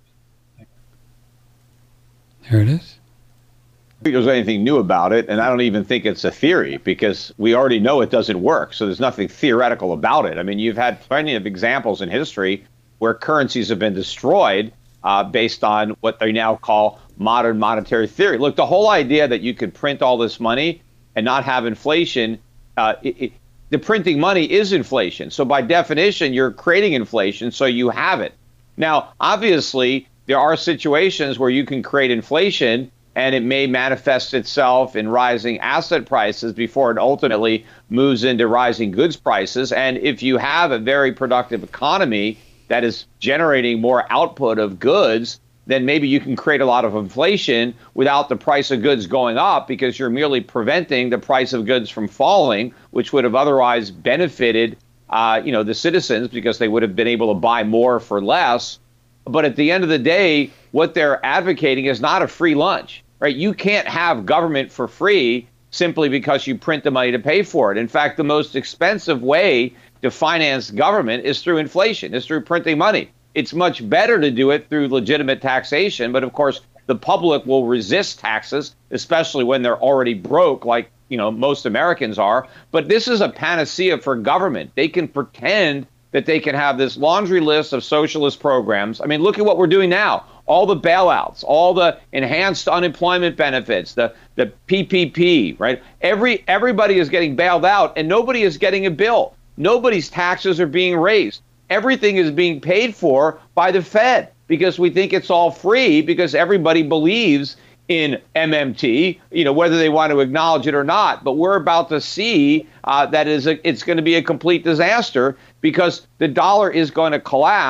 There it is. I don't think there's anything new about it, and I don't even think it's a theory because we already know it doesn't work. So there's nothing theoretical about it. I mean, you've had plenty of examples in history where currencies have been destroyed uh, based on what they now call modern monetary theory. Look, the whole idea that you could print all this money and not have inflation, uh, it, it, the printing money is inflation. So by definition, you're creating inflation, so you have it. Now, obviously, there are situations where you can create inflation and it may manifest itself in rising asset prices before it ultimately moves into rising goods prices. And if you have a very productive economy that is generating more output of goods, then maybe you can create a lot of inflation without the price of goods going up because you're merely preventing the price of goods from falling, which would have otherwise benefited uh, you know, the citizens because they would have been able to buy more for less. But at the end of the day, what they're advocating is not a free lunch, right? You can't have government for free simply because you print the money to pay for it. In fact, the most expensive way to finance government is through inflation, is through printing money. It's much better to do it through legitimate taxation. But of course, the public will resist taxes, especially when they're already broke, like, you know, most Americans are. But this is a panacea for government. They can pretend that they can have this laundry list of socialist programs. I mean, look at what we're doing now. All the bailouts, all the enhanced unemployment benefits, the the P P P, right? Every everybody is getting bailed out and nobody is getting a bill. Nobody's taxes are being raised. Everything is being paid for by the Fed because we think it's all free because everybody believes in M M T, you know, whether they want to acknowledge it or not. But we're about to see uh, that is a, it's going to be a complete disaster because the dollar is going to collapse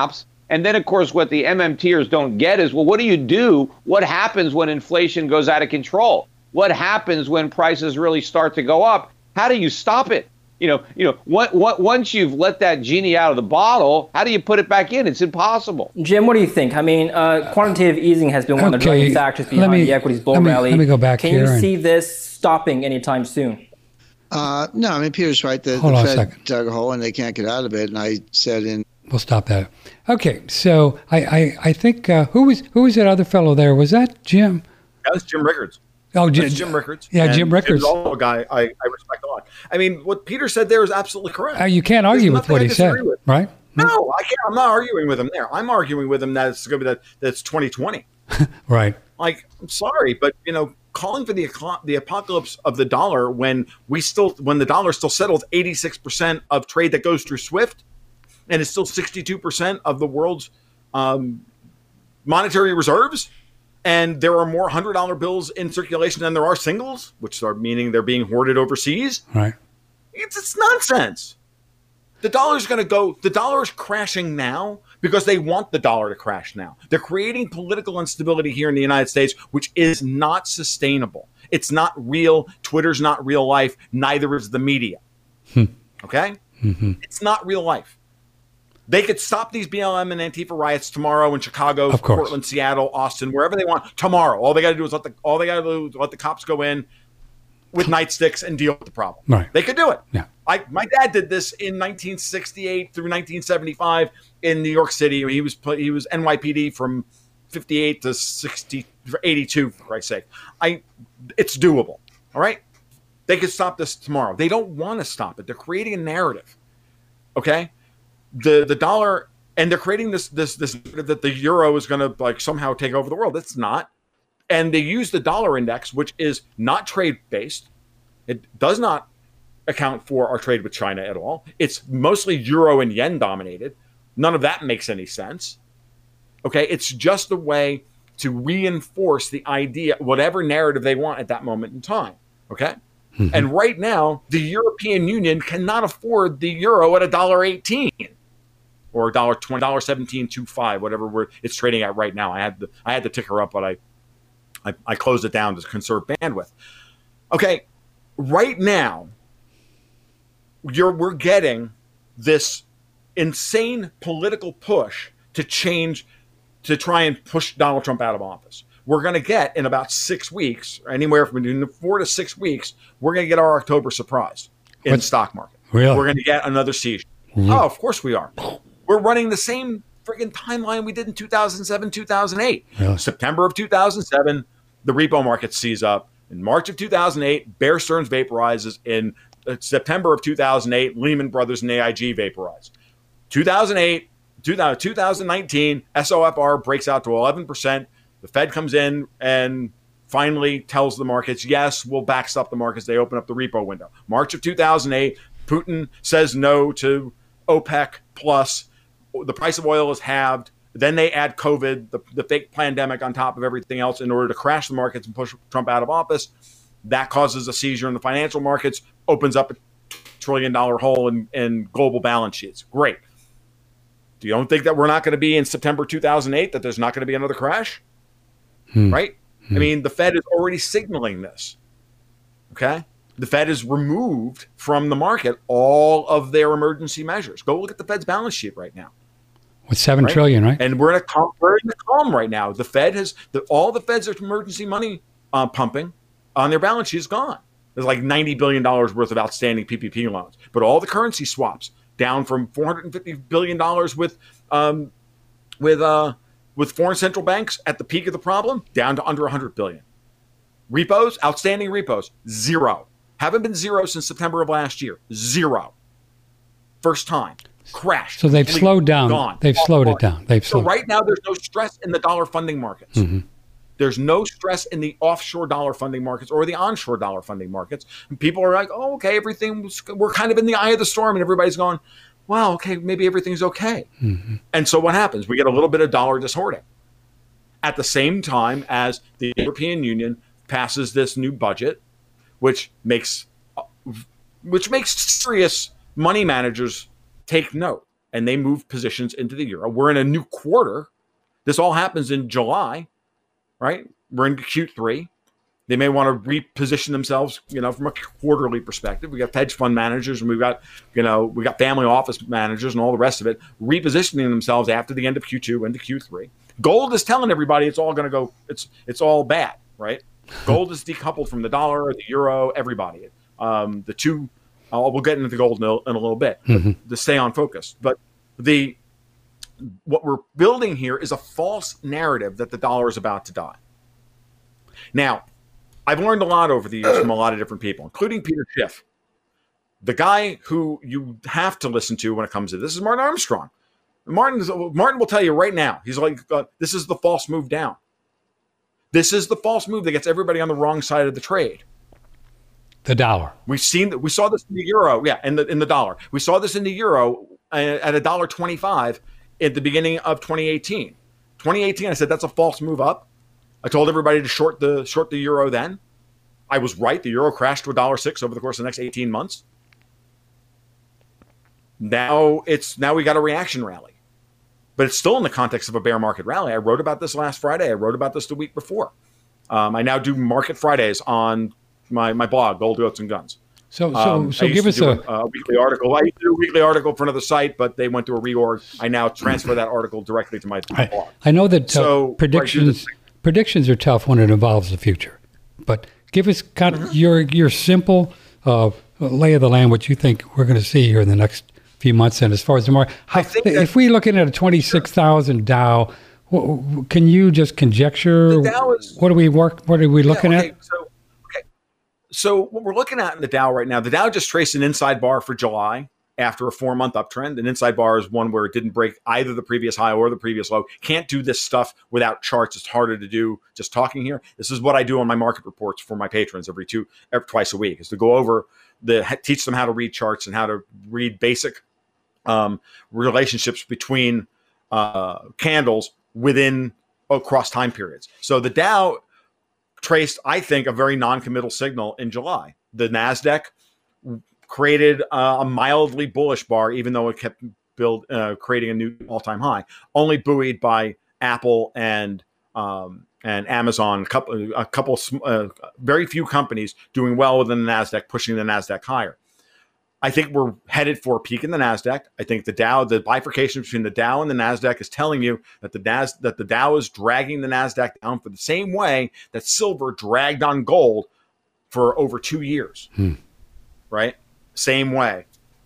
And then, of course, what the MMTers don't get is, well, what do you do? What happens when inflation goes out of control? What happens when prices really start to go up? How do you stop it? You know, you know, what, what, once you've let that genie out of the bottle, how do you put it back in? It's impossible. Jim, what do you think? I mean, uh, quantitative easing has been one okay. of the driving factors behind me, the equities bull let me, rally. Let me go back Can here. you and... see this stopping anytime soon? Uh, no, I mean, Peter's right. The, Hold the on Fed a second. dug a hole and they can't get out of it. And I said in... We'll stop that. Okay, so I, I, I think, uh, who was who was that other fellow there? Was that Jim? That was Jim Rickards. Oh, Jim, Jim Rickards. Yeah, and Jim Rickards. Jim's also a guy I, I respect a lot. I mean, what Peter said there is absolutely correct. Uh, you can't argue with what he said, with. right? No, I can't. I'm not arguing with him there. I'm arguing with him that it's going to be that that's twenty twenty. Right. Like, I'm sorry, but you know, calling for the the apocalypse of the dollar when we still when the dollar still settles eighty-six percent of trade that goes through SWIFT, and it's still sixty-two percent of the world's um, monetary reserves. And there are more one hundred dollar bills in circulation than there are singles, which are meaning they're being hoarded overseas. Right. It's, it's nonsense. The dollar's going to go, the dollar is crashing now because they want the dollar to crash now. They're creating political instability here in the United States, which is not sustainable. It's not real. Twitter's not real life. Neither is the media. Hmm. Okay? Mm-hmm. It's not real life. They could stop these B L M and Antifa riots tomorrow in Chicago, Portland, Seattle, Austin, wherever they want tomorrow. All they got to do is let the all they got to do is let the cops go in with nightsticks and deal with the problem. Right. They could do it. Yeah. I my dad did this in nineteen sixty-eight through nineteen seventy-five in New York City. He was he was N Y P D from fifty-eight to sixty, eighty-two, for Christ's sake. I it's doable. All right. They could stop this tomorrow. They don't want to stop it. They're creating a narrative. Okay. The the dollar, and they're creating this this this that the euro is going to like somehow take over the world. It's not. And they use the dollar index, which is not trade based. It does not account for our trade with China at all. It's mostly euro and yen dominated. None of that makes any sense. Okay, it's just a way to reinforce the idea, whatever narrative they want at that moment in time. Okay. Mm-hmm. And right now, the European Union cannot afford the euro at a dollar eighteen. Or a dollar twenty, dollar seventeen two five, whatever we're, it's trading at right now. I had the I had the ticker up, but I, I I closed it down to conserve bandwidth. Okay, right now, you're we're getting this insane political push to change, to try and push Donald Trump out of office. We're going to get in about six weeks, anywhere from four to six weeks, we're going to get our October surprise in what? the stock market. Really? We're going to get another seizure. Mm-hmm. Oh, of course we are. We're running the same friggin' timeline we did in two thousand seven, two thousand eight. Really? September of two thousand seven, the repo market sees up. In March of two thousand eight, Bear Stearns vaporizes. In uh, September of two thousand eight, Lehman Brothers and A I G vaporize. two thousand eight, two thousand nineteen, S O F R breaks out to eleven percent. The Fed comes in and finally tells the markets, yes, we'll backstop the markets. They open up the repo window. March of two thousand eight, Putin says no to OPEC plus. The price of oil is halved. Then they add COVID, the, the fake pandemic on top of everything else in order to crash the markets and push Trump out of office. That causes a seizure in the financial markets, opens up a trillion dollar hole in, in global balance sheets. Great. Do you don't think that we're not going to be in September two thousand eight, that there's not going to be another crash? Hmm. Right? Hmm. I mean, the Fed is already signaling this. Okay? The Fed has removed from the market all of their emergency measures. Go look at the Fed's balance sheet right now. With seven right? trillion, right? And we're in a calm, we're in a calm right now. The Fed has the, all the Fed's emergency money uh, pumping on their balance sheet is gone. There's like ninety billion dollars worth of outstanding P P P loans, but all the currency swaps down from four hundred fifty billion dollars with um, with uh, with foreign central banks at the peak of the problem down to under one hundred billion. Repos, outstanding repos, zero. Haven't been zero since September of last year. Zero. First time. Crashed. So they've slowed down. Gone. They've slowed it down. They've so slowed. right now there's no stress in the dollar funding markets. Mm-hmm. There's no stress in the offshore dollar funding markets or the onshore dollar funding markets. And people are like, oh, okay, everything was, we're kind of in the eye of the storm, and everybody's going, wow, okay, maybe everything's okay. Mm-hmm. And so what happens? We get a little bit of dollar dishoarding. At the same time as the European Union passes this new budget, which makes which makes serious money managers take note. and they move positions into the euro. We're in a new quarter. This all happens in July, right? We're in Q three. They may want to reposition themselves, you know, from a quarterly perspective. We got hedge fund managers, and we've got, you know, we got family office managers and all the rest of it repositioning themselves after the end of Q two into Q three. Gold is telling everybody it's all going to go. It's it's all bad, right? Gold is decoupled from the dollar, the euro, everybody. Um, the two, uh, we'll get into the gold in a, in a little bit mm-hmm. to stay on focus. But the what we're building here is a false narrative that the dollar is about to die. Now, I've learned a lot over the years from a lot of different people, including Peter Schiff. The guy who you have to listen to when it comes to this is Martin Armstrong. Martin, Martin will tell you right now, he's like, uh, this is the false move down. This is the false move that gets everybody on the wrong side of the trade. The dollar. We've seen that. We saw this in the euro. Yeah, in the in the dollar. We saw this in the euro at a dollar twenty-five at the beginning of twenty eighteen. twenty eighteen, I said that's a false move up. I told everybody to short the short the euro then. I was right. The euro crashed to a dollar six over the course of the next eighteen months. Now it's now we got a reaction rally, but it's still in the context of a bear market rally. I wrote about this last Friday. I wrote about this the week before. Um, I now do Market Fridays on my, my blog, Gold, Goats, and Guns. So, so, um, so give us a, a, a weekly article. I used to do a weekly article for another site, but they went through a reorg. I now transfer that article directly to my blog. I, I know that uh, so, predictions predictions are tough when it involves the future, but give us kind of your your simple uh, lay of the land, what you think we're going to see here in the next few months, and as far as the market, how, if we're looking at a twenty-six thousand Dow, what, can you just conjecture? The Dow is, what do we work? What are we looking yeah, okay, at? So, okay, so what we're looking at in the Dow right now, the Dow just traced an inside bar for July after a four-month uptrend. An inside bar is one where it didn't break either the previous high or the previous low. Can't do this stuff without charts. It's harder to do just talking here. This is what I do on my market reports for my patrons every two, every, twice a week, is to go over the teach them how to read charts and how to read basic um, relationships between uh, candles within across time periods. So the Dow traced, I think, a very non-committal signal in July. The NASDAQ created uh, a mildly bullish bar, even though it kept build uh, creating a new all-time high, only buoyed by Apple and um, and Amazon. A couple, a couple, uh, very few companies doing well within the NASDAQ, pushing the NASDAQ higher. I think we're headed for a peak in the NASDAQ. I think the Dow, the bifurcation between the Dow and the NASDAQ is telling you that the Nas, that the Dow is dragging the NASDAQ down for the same way that silver dragged on gold for over two years, hmm. right? Same way.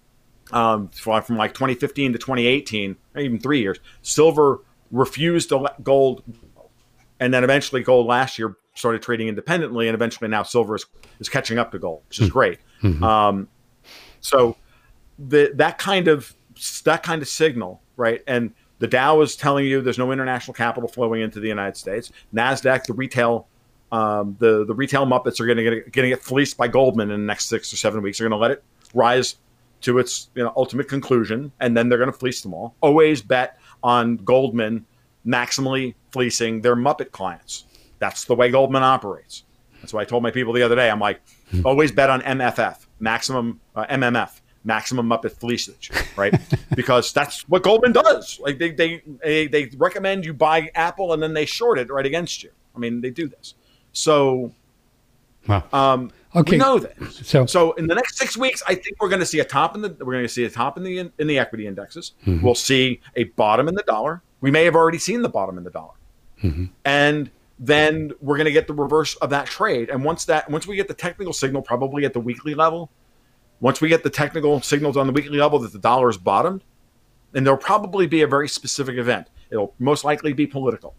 Um, from, from like twenty fifteen to twenty eighteen, or even three years, silver refused to let gold, and then eventually gold last year started trading independently, and eventually now silver is, is catching up to gold, which is great. Mm-hmm. Um, so the that kind of that kind of signal, right? And the Dow is telling you there's no international capital flowing into the United States. NASDAQ, the retail, um, the the retail Muppets are going to get going to get fleeced by Goldman in the next six or seven weeks. They're going to let it rise to its you know ultimate conclusion, and then they're going to fleece them all. Always bet on Goldman maximally fleecing their Muppet clients. That's the way Goldman operates. That's why I told my people the other day. I'm like, always bet on M F F, maximum uh, M M F, maximum Muppet fleecage, right? Because that's what Goldman does. Like they, they they they recommend you buy Apple and then they short it right against you. I mean, they do this. So, wow. um, okay. we know this. So, so in the next six weeks, I think we're going to see a top in the we're going to see a top in the in, in the equity indexes. Mm-hmm. We'll see a bottom in the dollar. We may have already seen the bottom in the dollar, mm-hmm. and then we're going to get the reverse of that trade. And once that, once we get the technical signal, probably at the weekly level, once we get the technical signals on the weekly level that the dollar is bottomed, then there'll probably be a very specific event. It'll most likely be political.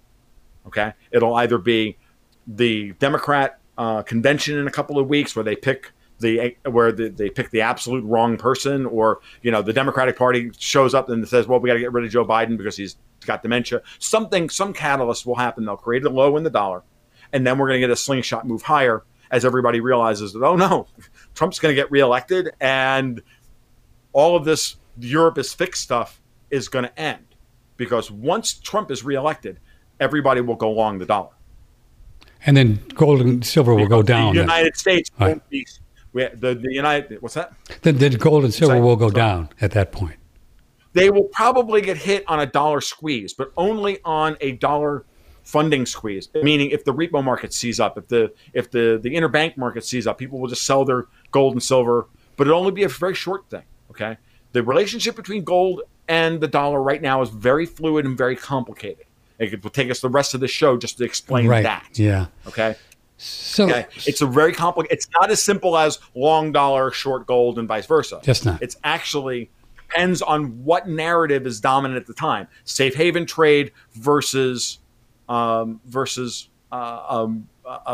Okay. It'll either be the Democrat uh, convention in a couple of weeks where they pick the, where the, they pick the absolute wrong person, or, you know, the Democratic Party shows up and says, well, we got to get rid of Joe Biden because he's got dementia. Something, some catalyst will happen. They'll create a low in the dollar, and then we're going to get a slingshot move higher as everybody realizes that, oh no, Trump's going to get reelected, and all of this Europe is fixed stuff is going to end, because once Trump is reelected, everybody will go long the dollar, and then gold and silver will because go down. The United then. States right. won't be. The, the United, what's that? Then, then gold and silver will go down at that point. they will probably get hit on a dollar squeeze, but only on a dollar funding squeeze. Meaning, if the repo market sees up, if the if the the interbank market sees up, people will just sell their gold and silver, but it'll only be a very short thing. Okay, the relationship between gold and the dollar right now is very fluid and very complicated. It will take us the rest of the show just to explain right. that. Yeah. Okay. So okay. It's a very complicated. It's not as simple as long dollar, short gold, and vice versa. Just not. It's actually depends on what narrative is dominant at the time. Safe haven trade versus um, versus uh, um, uh, uh,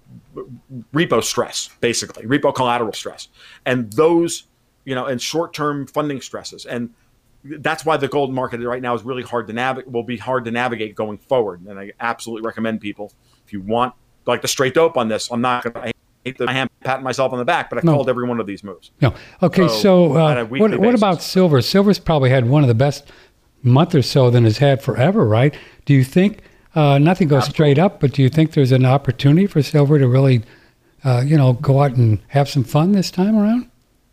repo stress, basically repo collateral stress, and those you know, and short term funding stresses, and that's why the gold market right now is really hard to navigate. Will be hard to navigate going forward, and I absolutely recommend people if you want like the straight dope on this. I'm not going to. I am patting myself on the back, but I no. called every one of these moves. No. Okay, so, so uh, what, what about silver? Silver's probably had one of the best month or so than it's had forever, right? Do you think, uh, nothing goes Absolutely. straight up, but do you think there's an opportunity for silver to really, uh, you know, go out and have some fun this time around?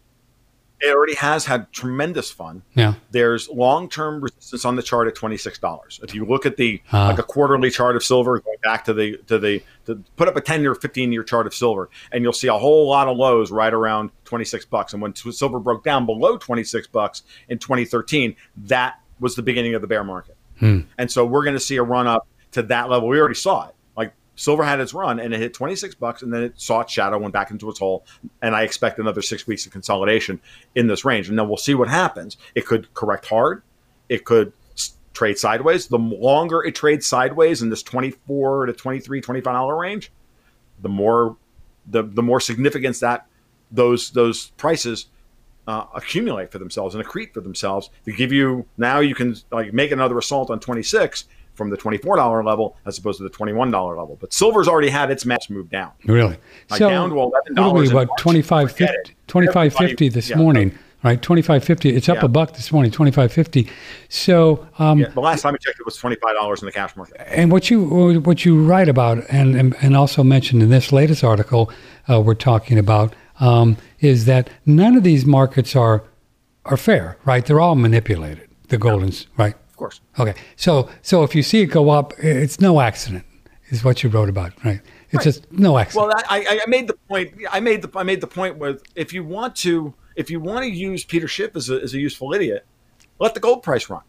It already has had tremendous fun. Yeah. There's long-term resistance on the chart at twenty-six dollars. If you look at the uh, like a quarterly chart of silver, going back to the to the to put up a ten-year, fifteen-year chart of silver, and you'll see a whole lot of lows right around twenty-six bucks. And when silver broke down below twenty-six bucks in twenty thirteen, that was the beginning of the bear market. Hmm. And so we're going to see a run up to that level. We already saw it. Like silver had its run and it hit twenty-six bucks, and then it saw its shadow, went back into its hole. And I expect another six weeks of consolidation in this range. And then we'll see what happens. It could correct hard. It could s- trade sideways. The longer it trades sideways in this twenty-four to twenty-three, twenty-five dollar range, the more the the more significance that those those prices uh, accumulate for themselves and accrete for themselves to give you. Now you can like make another assault on twenty-six from the twenty-four dollar level as opposed to the twenty-one dollar level. But silver's already had its match move down. Really? Like so down to eleven dollars. What are we, about twenty-five fifty, twenty-five fifty this yeah, morning, so, right? twenty-five fifty. It's up yeah. a buck this morning, twenty-five fifty. So um, yeah, the last time I checked, it was twenty-five dollars in the cash market. And what you what you write about, and and, and also mentioned in this latest article uh, we're talking about, um, is that none of these markets are are fair, right? They're all manipulated. The goldens, yeah. right? Of course. Okay. So so if you see it go up, it's no accident, is what you wrote about, right? It's right. just no accident. Well, I, I made the point. I made the I made the point with if you want to if you want to use Peter Schiff as a as a useful idiot, let the gold price run.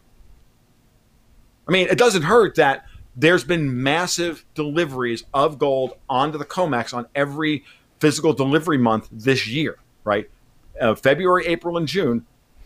I mean, it doesn't hurt that there's been massive deliveries of gold onto the COMEX on every physical delivery month this year, right? Uh, February, April, and June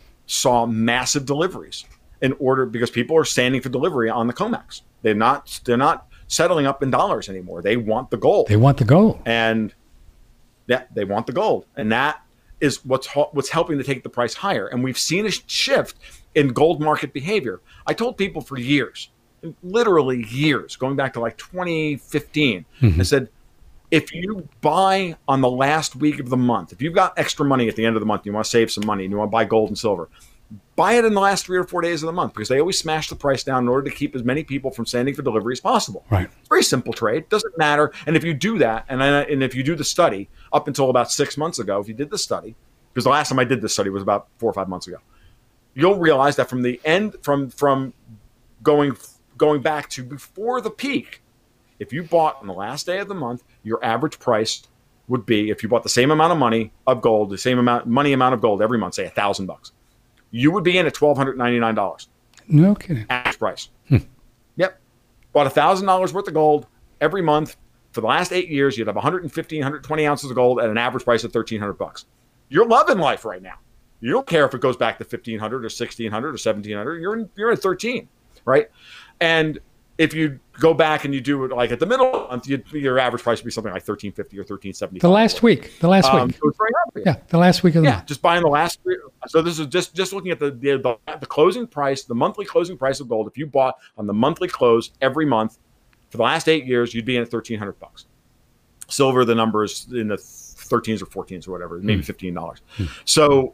saw massive deliveries. In order, because people are standing for delivery on the COMEX. They're not they're not settling up in dollars anymore. They want the gold. They want the gold. And yeah, they want the gold. And that is what's what's helping to take the price higher. And we've seen a shift in gold market behavior. I told people for years, literally years, going back to like twenty fifteen, mm-hmm. I said, if you buy on the last week of the month, if you've got extra money at the end of the month, you want to save some money and you want to buy gold and silver, buy it in the last three or four days of the month because they always smash the price down in order to keep as many people from standing for delivery as possible. Right. It's a very simple trade. Doesn't matter. And if you do that, and, I, and if you do the study up until about six months ago, if you did the study, because the last time I did this study was about four or five months ago, you'll realize that from the end, from from going going back to before the peak, if you bought on the last day of the month, your average price would be, if you bought the same amount of money of gold, the same amount money amount of gold every month, say a thousand bucks, you would be in at twelve ninety-nine dollars. No kidding. Average price. Hmm. Yep. Bought one thousand dollars worth of gold every month. For the last eight years, you'd have one hundred fifteen, one hundred twenty ounces of gold at an average price of thirteen hundred bucks. You're loving life right now. You don't care if it goes back to fifteen hundred or sixteen hundred or seventeen hundred. You're in, you're at thirteen, right? And if you go back and you do it like at the middle of the month, you'd, your average price would be something like thirteen fifty or thirteen seventy. The last week. The last um, week. So it's very happy. Yeah, the last week of the yeah, month. just buying the last three. So this is just, just looking at the, the the closing price, the monthly closing price of gold. If you bought on the monthly close every month for the last eight years, you'd be in at thirteen hundred bucks. Silver, the numbers in the thirteens or fourteens or whatever, maybe fifteen dollars. Hmm. So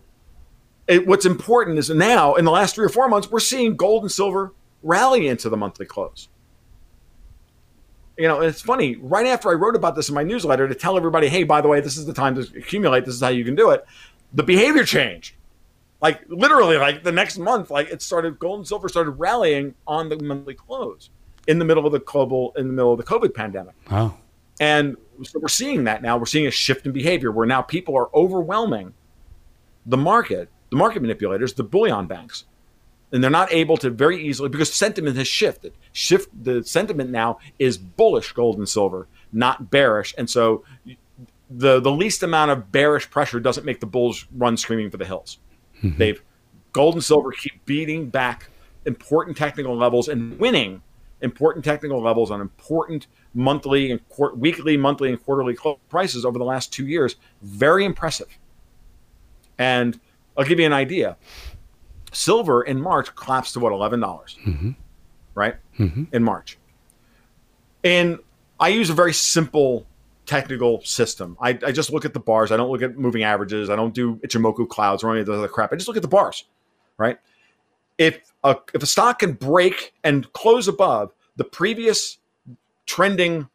it, what's important is now in the last three or four months, we're seeing gold and silver rally into the monthly close. You know, it's funny, right after I wrote about this in my newsletter to tell everybody, hey, by the way, this is the time to accumulate. This is how you can do it. The behavior changed. Like literally, like the next month, like it started, gold and silver started rallying on the monthly close in the middle of the global, in the middle of the COVID pandemic. Wow. And so we're seeing that now. We're seeing a shift in behavior where now people are overwhelming the market, the market manipulators, the bullion banks. And they're not able to very easily, because sentiment has shifted. Shift the sentiment now is bullish gold and silver, not bearish. And so the the least amount of bearish pressure doesn't make the bulls run screaming for the hills. Mm-hmm. They've gold and silver keep beating back important technical levels and winning important technical levels on important monthly and qu- weekly, monthly, and quarterly prices over the last two years. Very impressive. And I'll give you an idea. Silver in March collapsed to what, eleven dollars, mm-hmm. right? Mm-hmm. In March. And I use a very simple technical system. I, I just look at the bars. I don't look at moving averages. I don't do Ichimoku clouds or any of the other crap. I just look at the bars, right? If a, if a stock can break and close above the previous trending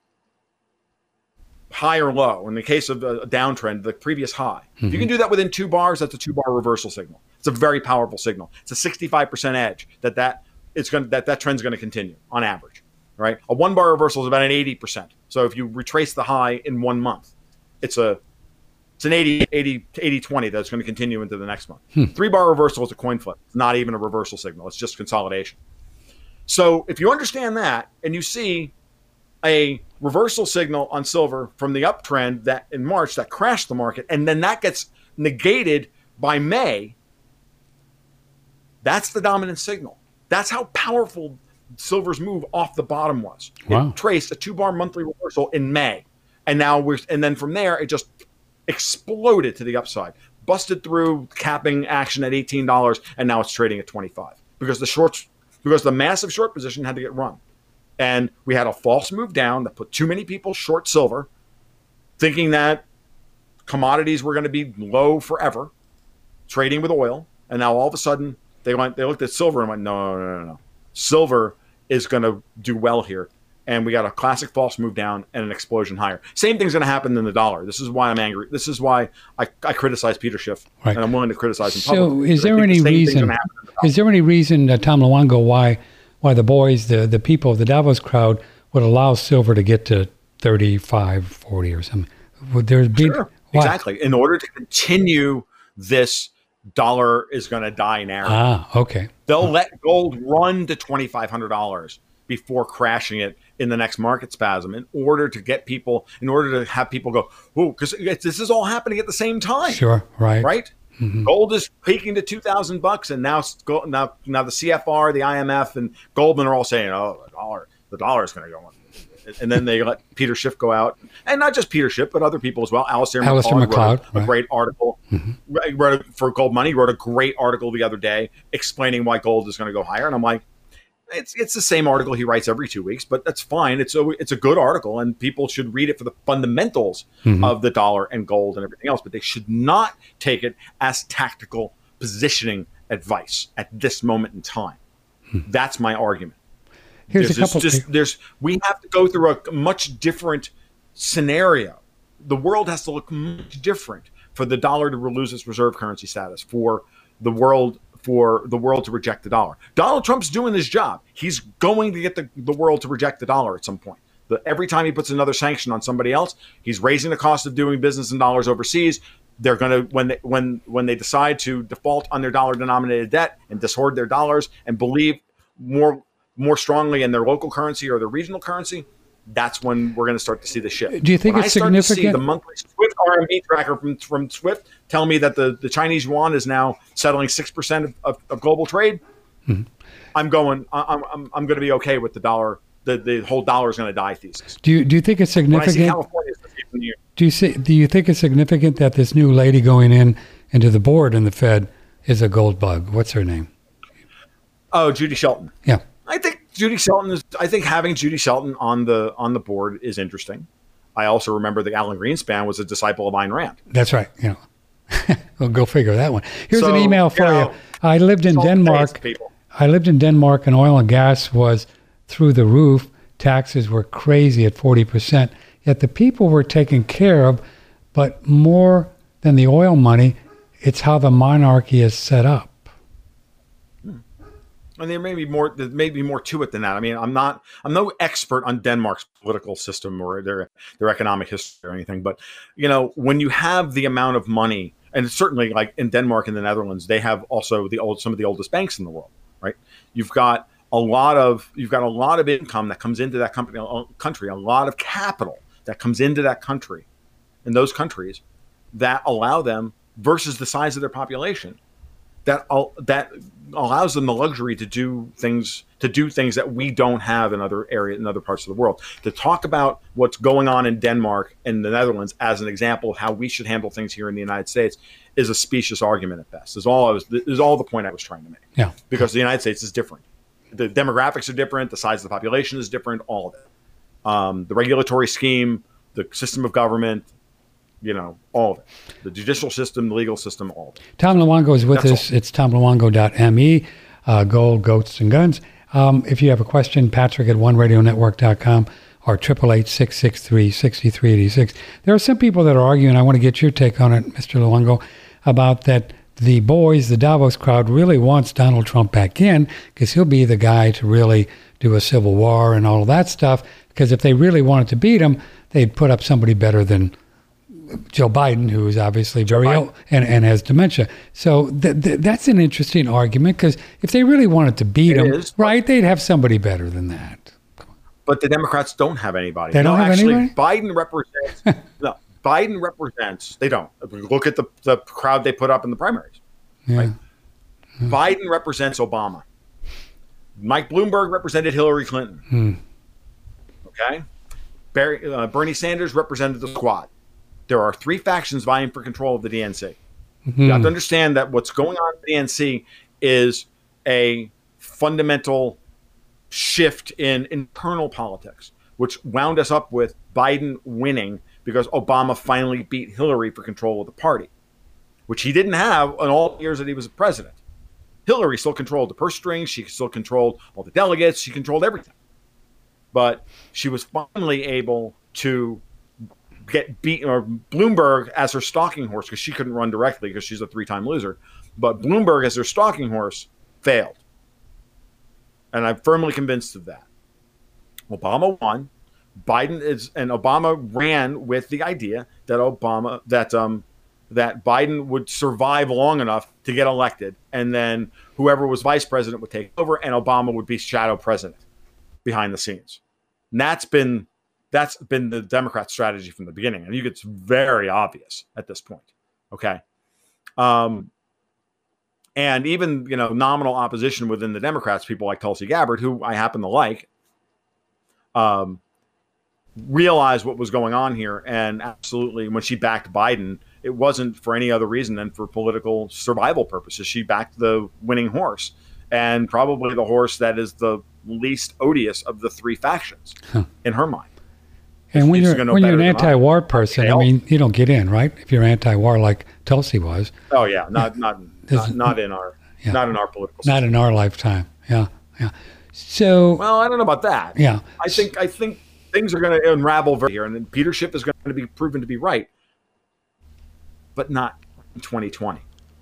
high or low, in the case of a downtrend, the previous high, mm-hmm. if you can do that within two bars, that's a two-bar reversal signal. It's a very powerful signal. It's a sixty-five percent edge that that it's going that that trend's going to continue on average, right? A one-bar reversal is about an eighty percent. So if you retrace the high in one month, it's a it's an eighty, eighty, eighty, twenty that's going to continue into the next month. Hmm. Three-bar reversal is a coin flip. It's not even a reversal signal. It's just consolidation. So if you understand that and you see a reversal signal on silver from the uptrend that in March that crashed the market, and then that gets negated by May, that's the dominant signal. That's how powerful silver's move off the bottom was. Wow. It traced a two-bar monthly reversal in May, and now we're and then from there it just exploded to the upside, busted through capping action at eighteen dollars, and now it's trading at twenty-five because the shorts because the massive short position had to get run. And we had a false move down that put too many people short silver, thinking that commodities were going to be low forever, trading with oil. And now all of a sudden they went, they looked at silver and went, no, no, no, no. Silver is going to do well here. And we got a classic false move down and an explosion higher. Same thing's going to happen in the dollar. This is why I'm angry. This is why I, I criticize Peter Schiff, right. And I'm willing to criticize him publicly. So is there any the reason, is there any reason, uh, Tom Luongo, why why the boys, the, the people, the Davos crowd would allow silver to get to thirty-five, forty or something? Would there be sure, exactly. In order to continue this dollar is going to die narrative. Ah, okay. They'll oh. let gold run to twenty-five hundred dollars before crashing it in the next market spasm in order to get people, in order to have people go, oh, because this is all happening at the same time. Sure, right. Right? Mm-hmm. Gold is peaking to two thousand bucks, and now, now, now the C F R, the I M F, and Goldman are all saying, "Oh, the dollar, the dollar is going to go on." And then they let Peter Schiff go out, and not just Peter Schiff, but other people as well. Alistair, Alistair McLeod, McLeod wrote a right. great article mm-hmm. wrote for Gold Money. Wrote a great article the other day explaining why gold is going to go higher, and I'm like, it's it's the same article he writes every two weeks, but that's fine. It's a it's a good article, and people should read it for the fundamentals mm-hmm. of the dollar and gold and everything else. But they should not take it as tactical positioning advice at this moment in time. Mm-hmm. That's my argument. Here's there's a couple. Just, just, there's we have to go through a much different scenario. The world has to look much different for the dollar to lose its reserve currency status, for the world. for the world to reject the dollar. Donald Trump's doing his job. He's going to get the, the world to reject the dollar at some point. The, every time he puts another sanction on somebody else, he's raising the cost of doing business in dollars overseas. They're going to, when they, when, when they decide to default on their dollar-denominated debt and dishoard their dollars and believe more more strongly in their local currency or their regional currency, that's when we're going to start to see the shift. Do you think when it's I start significant? To see the monthly Swift R M B tracker from, from Swift tell me that the, the Chinese yuan is now settling six percent of, of, of global trade. Mm-hmm. I'm going. I'm I'm I'm going to be okay with the dollar. The the whole dollar is going to die thesis. Do you do you think it's significant? When I see California, do you see? Do you think it's significant that this new lady going in into the board in the Fed is a gold bug? What's her name? Oh, Judy Shelton. Yeah. I think Judy Shelton is. I think having Judy Shelton on the on the board is interesting. I also remember that Alan Greenspan was a disciple of Ayn Rand. That's right. You know, we'll go figure that one. Here's so, an email for you. Know, you. I lived in Denmark. I lived in Denmark, and oil and gas was through the roof. Taxes were crazy at forty percent. Yet the people were taken care of, but more than the oil money, it's how the monarchy is set up. And there may be more. There may be more to it than that. I mean, I'm not. I'm no expert on Denmark's political system or their their economic history or anything. But you know, when you have the amount of money, and certainly like in Denmark and the Netherlands, they have also the old some of the oldest banks in the world. Right? You've got a lot of you've got a lot of income that comes into that company country, a lot of capital that comes into that country, in those countries, that allow them versus the size of their population. That that allows them the luxury to do things to do things that we don't have in other areas in other parts of the world. To talk about what's going on in Denmark and the Netherlands as an example of how we should handle things here in the United States is a specious argument at best. Is all I was is all the point I was trying to make. Yeah. Because the United States is different. The demographics are different. The size of the population is different. All of it. Um, the regulatory scheme, the system of government. You know, all of it. The judicial system, the legal system, all of it. Tom Luongo is with That's us. all. It's tom luongo dot m e, uh, Gold, Goats, and Guns. Um, if you have a question, Patrick at one radio network dot com or eight eight eight, six six three, six three eight six. There are some people that are arguing, I want to get your take on it, Mister Luongo, about that the boys, the Davos crowd, really wants Donald Trump back in because he'll be the guy to really do a civil war and all of that stuff. Because if they really wanted to beat him, they'd put up somebody better than Joe Biden, who is obviously very ill and, and has dementia. So th- th- that's an interesting argument because if they really wanted to beat It him, is, right, they'd have somebody better than that. But the Democrats don't have anybody. They don't no, have actually, anybody? Biden represents. no, Biden represents. They don't. If we look at the the crowd they put up in the primaries. Yeah. Right? Biden represents Obama. Mike Bloomberg represented Hillary Clinton. Hmm. Okay, Barry, uh, Bernie Sanders represented the Squad. There are three factions vying for control of the D N C. Mm-hmm. You have to understand that what's going on in the D N C is a fundamental shift in internal politics, which wound us up with Biden winning because Obama finally beat Hillary for control of the party, which he didn't have in all the years that he was president. Hillary still controlled the purse strings. She still controlled all the delegates. She controlled everything. But she was finally able to get beaten, or Bloomberg as her stalking horse, because she couldn't run directly because she's a three-time loser. But Bloomberg as her stalking horse failed. And I'm firmly convinced of that. Obama won. Biden is, and Obama ran with the idea that Obama, that um, that Biden would survive long enough to get elected, and then whoever was vice president would take over, and Obama would be shadow president behind the scenes. And that's been that's been the Democrat strategy from the beginning. I think it's very obvious at this point. Okay. Um, and even, you know, nominal opposition within the Democrats, people like Tulsi Gabbard, who I happen to like, um, realized what was going on here. And absolutely, when she backed Biden, it wasn't for any other reason than for political survival purposes. She backed the winning horse, and probably the horse that is the least odious of the three factions huh. in her mind. And when you're when you're an anti-war person, I mean, you don't get in, right? If you're anti-war like Tulsi was. Oh yeah, not not not, not in our yeah. not in our political system. Not in our lifetime. Yeah, yeah. So well, I don't know about that. Yeah, I think I think things are going to unravel very here, and then Peter Schiff is going to be proven to be right, but not in twenty twenty.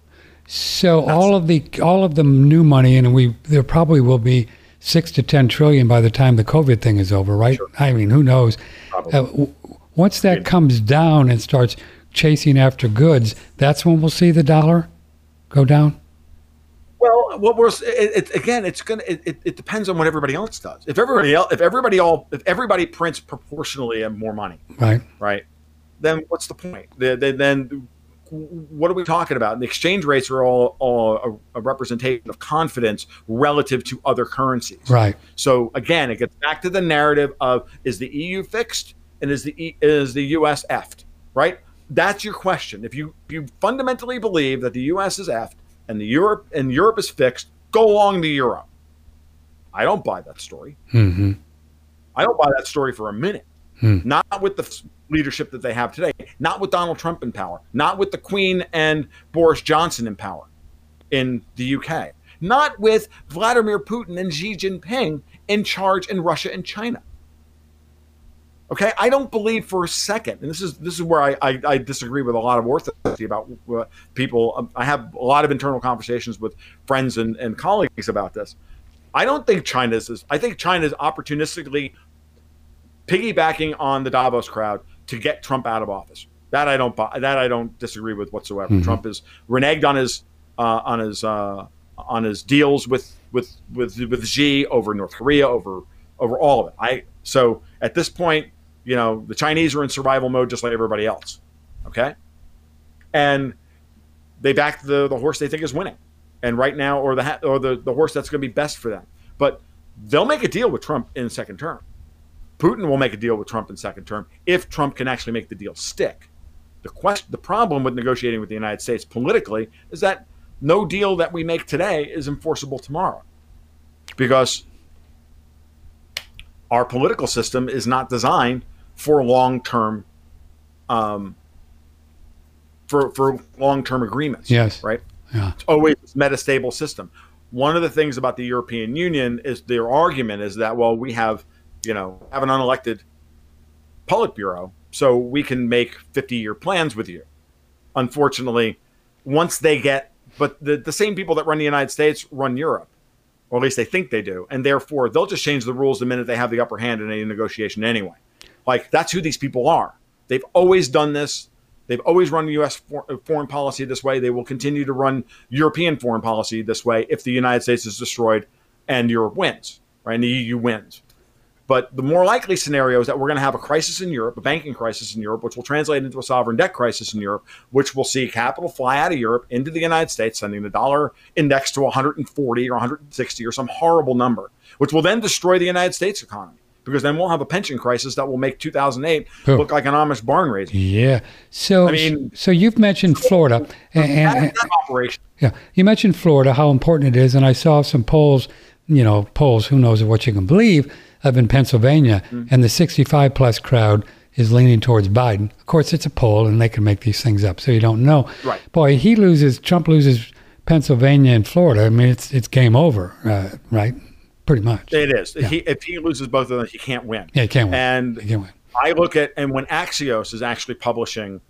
So That's, all of the all of the new money, and we there probably will be six to ten trillion by the time the COVID thing is over, right? Sure. I mean, who knows? Uh, w- once that comes down and starts chasing after goods, that's when we'll see the dollar go down. Well, what we're it, it, again, it's gonna it, it, it depends on what everybody else does. If everybody else, if everybody all, if everybody prints proportionally more money, right, right, then what's the point? The, the, then what are we talking about? The exchange rates are all, all a, a representation of confidence relative to other currencies. Right. So again, it gets back to the narrative of, is the E U fixed and is the e, is the U S effed? Right. That's your question. If you if you fundamentally believe that the U S is effed and the Europe and Europe is fixed, go along the euro. I don't buy that story. Mm-hmm. I don't buy that story for a minute. Hmm. Not with the leadership that they have today, not with Donald Trump in power, not with the Queen and Boris Johnson in power in the U K, not with Vladimir Putin and Xi Jinping in charge in Russia and China. Okay, I don't believe for a second, and this is this is where I, I, I disagree with a lot of orthodoxy about uh, people. I have a lot of internal conversations with friends and, and colleagues about this. I don't think China's. I think China's opportunistically piggybacking on the Davos crowd to get Trump out of office. That I don't. That I don't disagree with whatsoever. Mm-hmm. Trump is reneged on his uh, on his uh, on his deals with with with with Xi over North Korea, over over all of it. I so at this point, you know, the Chinese are in survival mode just like everybody else. Okay, and they back the the horse they think is winning, and right now, or the or the the horse that's going to be best for them. But they'll make a deal with Trump in second term. Putin will make a deal with Trump in second term if Trump can actually make the deal stick. The question, the problem with negotiating with the United States politically is that no deal that we make today is enforceable tomorrow, because our political system is not designed for long-term, um, for for long-term agreements. Yes. Right. Yeah. It's always a metastable system. One of the things about the European Union is their argument is that, well, we have, you know, have an unelected Politburo, so we can make fifty-year plans with you. Unfortunately, once they get, but the, the same people that run the United States run Europe, or at least they think they do, and therefore they'll just change the rules the minute they have the upper hand in any negotiation anyway. Like, that's who these people are. They've always done this. They've always run U S for, foreign policy this way. They will continue to run European foreign policy this way if the United States is destroyed and Europe wins, right? And the E U wins. But the more likely scenario is that we're going to have a crisis in Europe, a banking crisis in Europe, which will translate into a sovereign debt crisis in Europe, which will see capital fly out of Europe into the United States, sending the dollar index to one hundred forty or one hundred sixty or some horrible number, which will then destroy the United States economy. Because then we'll have a pension crisis that will make two thousand eight oh. look like an Amish barn raising. Yeah. So, I mean, so you've mentioned Florida, and, and, and operation. Yeah, you mentioned Florida, how important it is, and I saw some polls. You know, polls. Who knows what you can believe of in Pennsylvania, mm-hmm. and the sixty-five plus crowd is leaning towards Biden. Of course, it's a poll, and they can make these things up, so you don't know. Right. Boy, he loses. Trump loses Pennsylvania and Florida. I mean, it's it's game over, uh, right? Pretty much. It is. Yeah. He, if he loses both of them, he can't win. Yeah, he can't win. And he can't win. I look at, and when Axios is actually publishing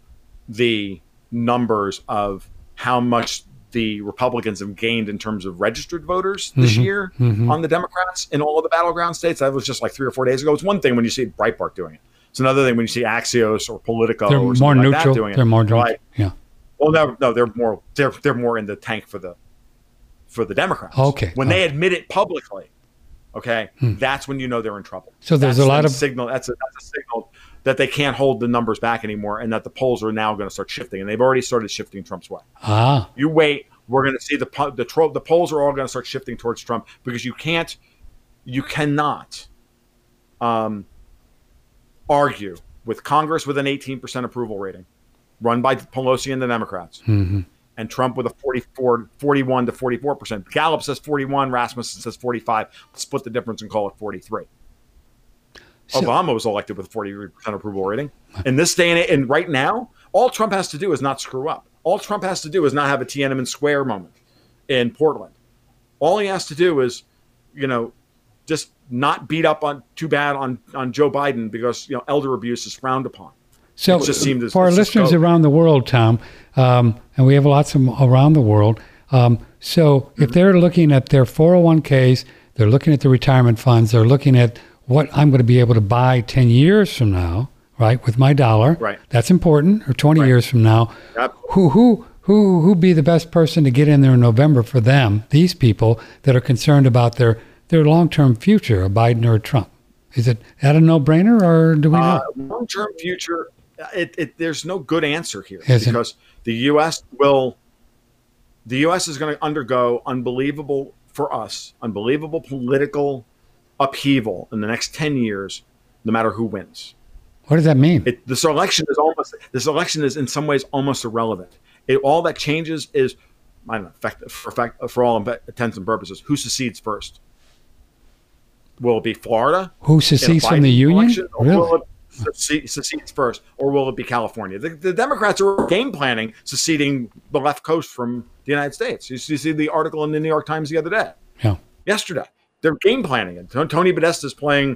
the numbers of how much the Republicans have gained in terms of registered voters this mm-hmm. year mm-hmm. on the Democrats in all of the battleground states, that was just like three or four days ago. It's one thing when you see Breitbart doing it. It's another thing when you see Axios or Politico they're or something more like neutral. that doing it. They're more neutral. Right? Yeah. Well, no, no, they're more they're they're more in the tank for the for the Democrats. Okay. When okay. they admit it publicly, okay, hmm. that's when you know they're in trouble. So there's that's a lot of signal. That's a, that's a signal that they can't hold the numbers back anymore, and that the polls are now going to start shifting, and they've already started shifting Trump's way. Ah. You wait. We're going to see the the tro- the polls are all going to start shifting towards Trump, because you can't, you cannot, um, argue with Congress with an eighteen percent approval rating, run by Pelosi and the Democrats, mm-hmm. and Trump with a forty-four, forty-one to forty-four percent. Gallup says forty-one, Rasmussen says forty-five. Let's split the difference and call it forty-three. So, Obama was elected with a forty percent approval rating. In this day and, and right now, all Trump has to do is not screw up. All Trump has to do is not have a Tiananmen Square moment in Portland. All he has to do is, you know, just not beat up on too bad on, on Joe Biden, because, you know, elder abuse is frowned upon. So it just seemed to, for our listeners around the world, Tom, um, and we have lots of them around the world. Um, so mm-hmm. if they're looking at their four oh one k's, they're looking at the retirement funds, they're looking at what I'm going to be able to buy ten years from now, right, with my dollar. Right. That's important. Or twenty right. years from now. Yep. Who who who who be the best person to get in there in November for them? These people that are concerned about their their long term future, a Biden or a Trump. Is it that a no brainer, or do we uh, know? Long term future. It, it there's no good answer here, Isn't because the U S will. The U S is going to undergo unbelievable for us, unbelievable political upheaval in the next ten years, no matter who wins. What does that mean? It, this election is almost. This election is in some ways almost irrelevant. It, all that changes is, I don't know, fact, for fact, for all intents and purposes, who secedes first. Will it be Florida? Who secedes from the union? Election, or really? Will it secede, secedes first, or will it be California? The, the Democrats are game planning seceding the left coast from the United States. You, you see the article in the New York Times the other day. Yeah. Yesterday. They're game planning it. Tony Podesta is playing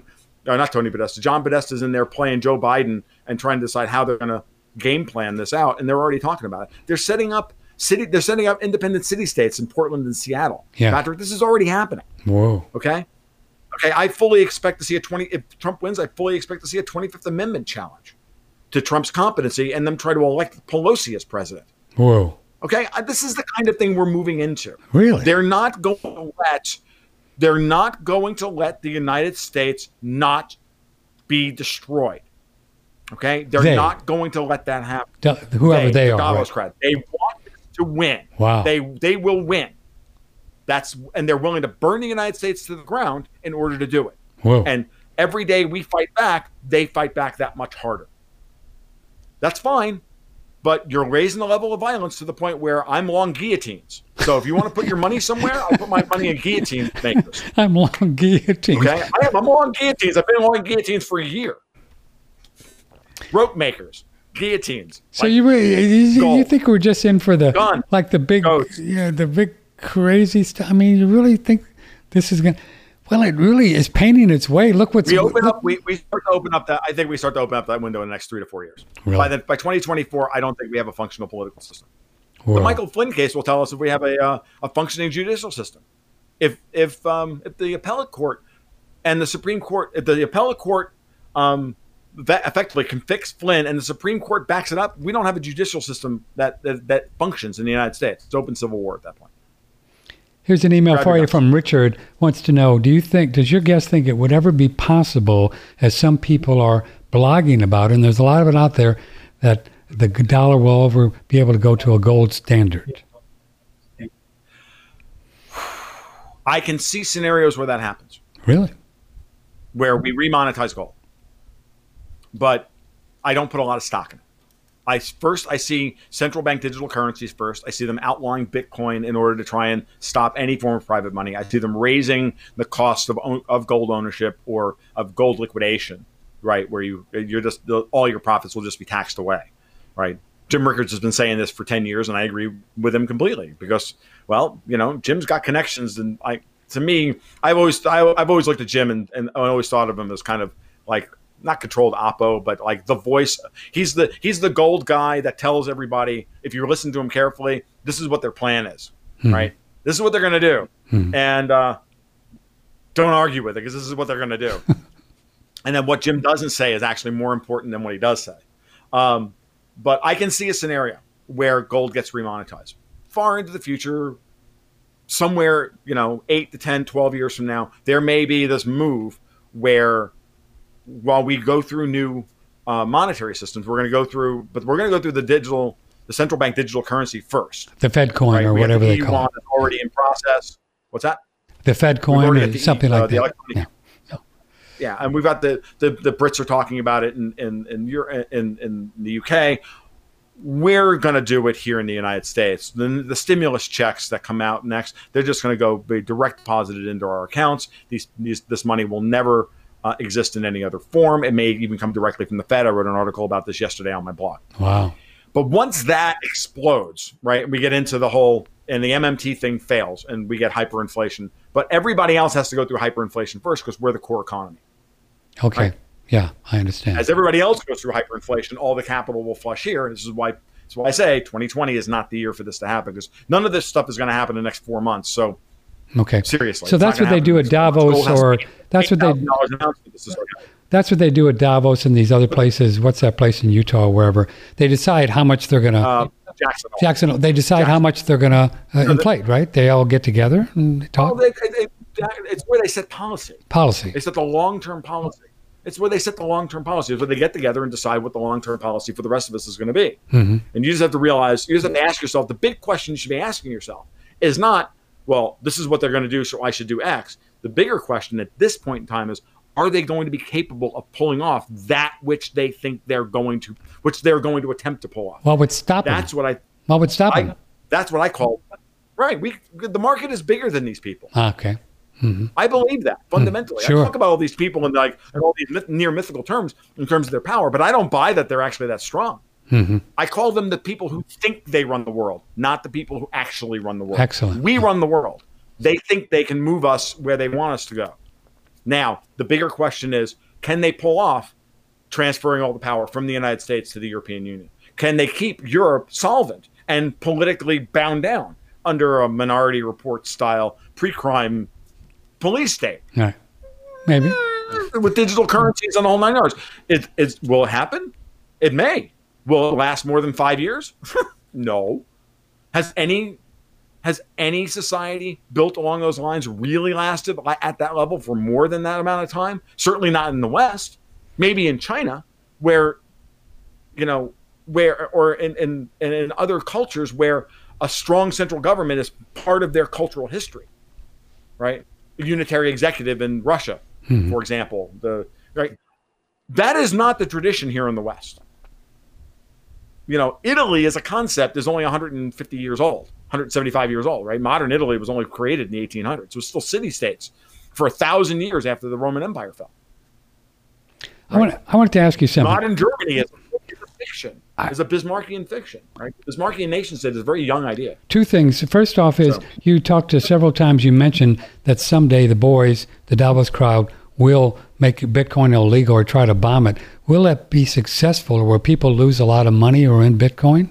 no, not Tony Podesta, John Podesta's in there playing Joe Biden and trying to decide how they're going to game plan this out. And they're already talking about it. They're setting up city. They're setting up independent city states in Portland and Seattle. Yeah. Patrick, this is already happening. Whoa. Okay. Okay. I fully expect to see a twenty, if Trump wins, I fully expect to see a twenty-fifth Amendment challenge to Trump's competency and them try to elect Pelosi as president. Whoa. Okay. This is the kind of thing we're moving into. Really? They're not going to let, they're not going to let the United States not be destroyed. Okay. They're They. not going to let that happen. Da- whoever they, the are. Davos Right. crowd. They want to win. Wow. They they will win. That's and they're willing to burn the United States to the ground in order to do it. Whoa. And every day we fight back, they fight back that much harder. That's fine, but you're raising the level of violence to the point where I'm long guillotines. So if you want to put your money somewhere, I'll put my money in guillotine makers. I'm long guillotine. Okay, I am. I'm long guillotines. I've been long guillotines for a year. Rope makers, guillotines. So like you really you, gold. you think we're just in for the Gun. like the big Goats. yeah the big crazy stuff? I mean, you really think this is going? to Well, it really is painting its way. Look what's we open look, up. We, we start to open up that. I think we start to open up that window in the next three to four years. Really? By the, by twenty twenty-four, I don't think we have a functional political system. Whoa. The Michael Flynn case will tell us if we have a uh, a functioning judicial system. If if um, if the appellate court and the Supreme Court, if the appellate court um, that effectively convicts Flynn and the Supreme Court backs it up, we don't have a judicial system that that, that functions in the United States. It's open civil war at that point. Here's an email Drive for it you nuts. from Richard. Wants to know: Do you think? Does your guest think it would ever be possible, as some people are blogging about, and there's a lot of it out there, that the dollar will ever be able to go to a gold standard? I can see scenarios where that happens, Really? where we remonetize gold, but I don't put a lot of stock in it. I first I see central bank digital currencies first. I see them outlawing Bitcoin in order to try and stop any form of private money. I see them raising the cost of of gold ownership or of gold liquidation, right? Where you you're just all your profits will just be taxed away, right? Jim Rickards has been saying this for ten years, and I agree with him completely because, well, you know, Jim's got connections, and I to me, I've always I, I've always looked at Jim and, and I always thought of him as kind of like. Not controlled Oppo, but like the voice. He's the he's the gold guy that tells everybody, if you listen to him carefully, this is what their plan is, Hmm. right? This is what they're going to do, Hmm. and uh, don't argue with it because this is what they're going to do. And then what Jim doesn't say is actually more important than what he does say. Um, but I can see a scenario where gold gets remonetized far into the future, somewhere, you know, eight to ten, twelve years from now. There may be this move where while we go through new uh, monetary systems, we're going to go through, but we're going to go through the digital, the central bank digital currency first. The Fed coin Right? or We have whatever the they E U call one it. that's already in process. What's that? The Fed We've coin already or got the something E- uh, like the that. electronic- Yeah. Yeah, and we've got the the, the Brits are talking about it in in in, Euro, in, in the U K. We're going to do it here in the United States. The, the stimulus checks that come out next, they're just going to go be direct deposited into our accounts. These, these this money will never uh, exist in any other form. It may even come directly from the Fed. I wrote an article about this yesterday on my blog. Wow. But once that explodes, right, we get into the whole, and the M M T thing fails, and we get hyperinflation. But everybody else has to go through hyperinflation first because we're the core economy. Okay. Right. Yeah, I understand. As everybody else goes through hyperinflation, all the capital will flush here. This is why, that's why I say twenty twenty is not the year for this to happen because none of this stuff is going to happen in the next four months. So Okay. seriously, So it's that's not what they gonna do happen at in the next four months. Davos, Gold has to or be that's what they eight thousand dollars an ounce for this to start happening. that's what they do at Davos and these other places. What's that place in Utah, wherever they decide how much they're going to Uh, Jackson. Jackson. They decide how much they're going to uh, the- inflate, right? They all get together and talk Oh, they, they, they, it's where they set policy. policy. They set the long-term policy. It's where they set the long-term policy. It's where they get together and decide what the long-term policy for the rest of us is going to be. Mm-hmm. And you just have to realize, you just have to ask yourself, the big question you should be asking yourself is not, well, this is what they're going to do, so I should do X. The bigger question at this point in time is, are they going to be capable of pulling off that which they think they're going to, which they're going to attempt to pull off? What would stop them? That's what I, What would stop I them? that's what I call, right. We, the market is bigger than these people. Ah, okay. Mm-hmm. I believe that fundamentally. sure. I talk about all these people in like in all these myth- near mythical terms in terms of their power, but I don't buy that they're actually that strong. Mm-hmm. I call them the people who think they run the world, not the people who actually run the world. Excellent. We run the world. They think they can move us where they want us to go. Now, the bigger question is, Can they pull off transferring all the power from the United States to the European Union? Can they keep Europe solvent and politically bound down under a Minority Report style pre-crime police state? Right. Maybe. With digital currencies and the whole nine yards. It, it's, will it happen? It may. Will it last more than five years? No. Has any has any society built along those lines really lasted at that level for more than that amount of time? Certainly not in the West. Maybe in China, where, you know, where or in, in, in other cultures where a strong central government is part of their cultural history, right? A unitary executive in Russia, mm-hmm. for example, the right. That is not the tradition here in the West. You know, Italy as a concept is only one hundred fifty years old, one hundred seventy-five years old, right? Modern Italy was only created in the eighteen hundreds. It was still city-states for a thousand years after the Roman Empire fell. Right? I want I wanted to ask you something. Modern Germany is a fiction. It's a Bismarckian fiction, right? Bismarckian nation state is a very young idea. Two things. First off is so. You talked to several times, you mentioned that someday the boys, the Davos crowd, will make Bitcoin illegal or try to bomb it. Will it be successful, or will people lose a lot of money or in Bitcoin?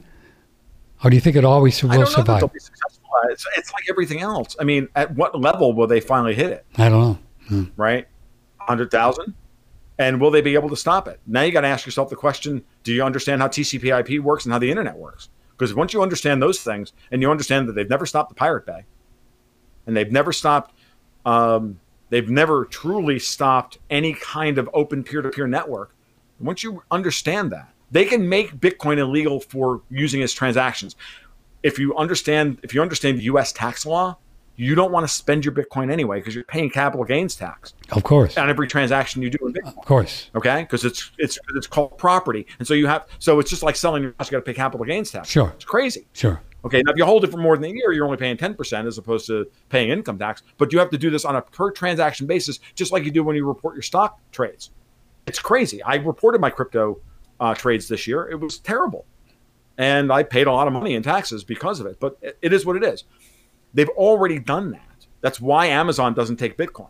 Or do you think it always will I don't know survive? That they'll be successful. It's, it's like everything else. I mean, at what level will they finally hit it? I don't know. Hmm. Right? one hundred thousand? And will they be able to stop it? Now you got to ask yourself the question, do you understand how T C P I P works and how the internet works? Because once you understand those things, and you understand that they've never stopped the Pirate Bay, and they've never stopped, um, they've never truly stopped any kind of open peer-to-peer network. Once you understand that, they can make Bitcoin illegal for using as transactions. If you understand, if you understand the U S tax law, you don't want to spend your Bitcoin anyway because you're paying capital gains tax. Of course. On every transaction you do in Bitcoin. Of course. Okay? Because it's it's it's called property. And so you have so it's just like selling your house, you got to pay capital gains tax. Sure. It's crazy. Sure. Okay, now if you hold it for more than a year, you're only paying ten percent as opposed to paying income tax. But you have to do this on a per transaction basis, just like you do when you report your stock trades. It's crazy. I reported my crypto uh, trades this year. It was terrible. And I paid a lot of money in taxes because of it. But it, it is what it is. They've already done that. That's why Amazon doesn't take Bitcoin.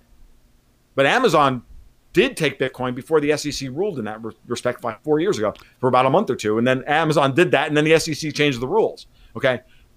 But Amazon did take Bitcoin before the S E C ruled in that respect like four years ago for about a month or two. And then Amazon did that, and then the S E C changed the rules. Okay?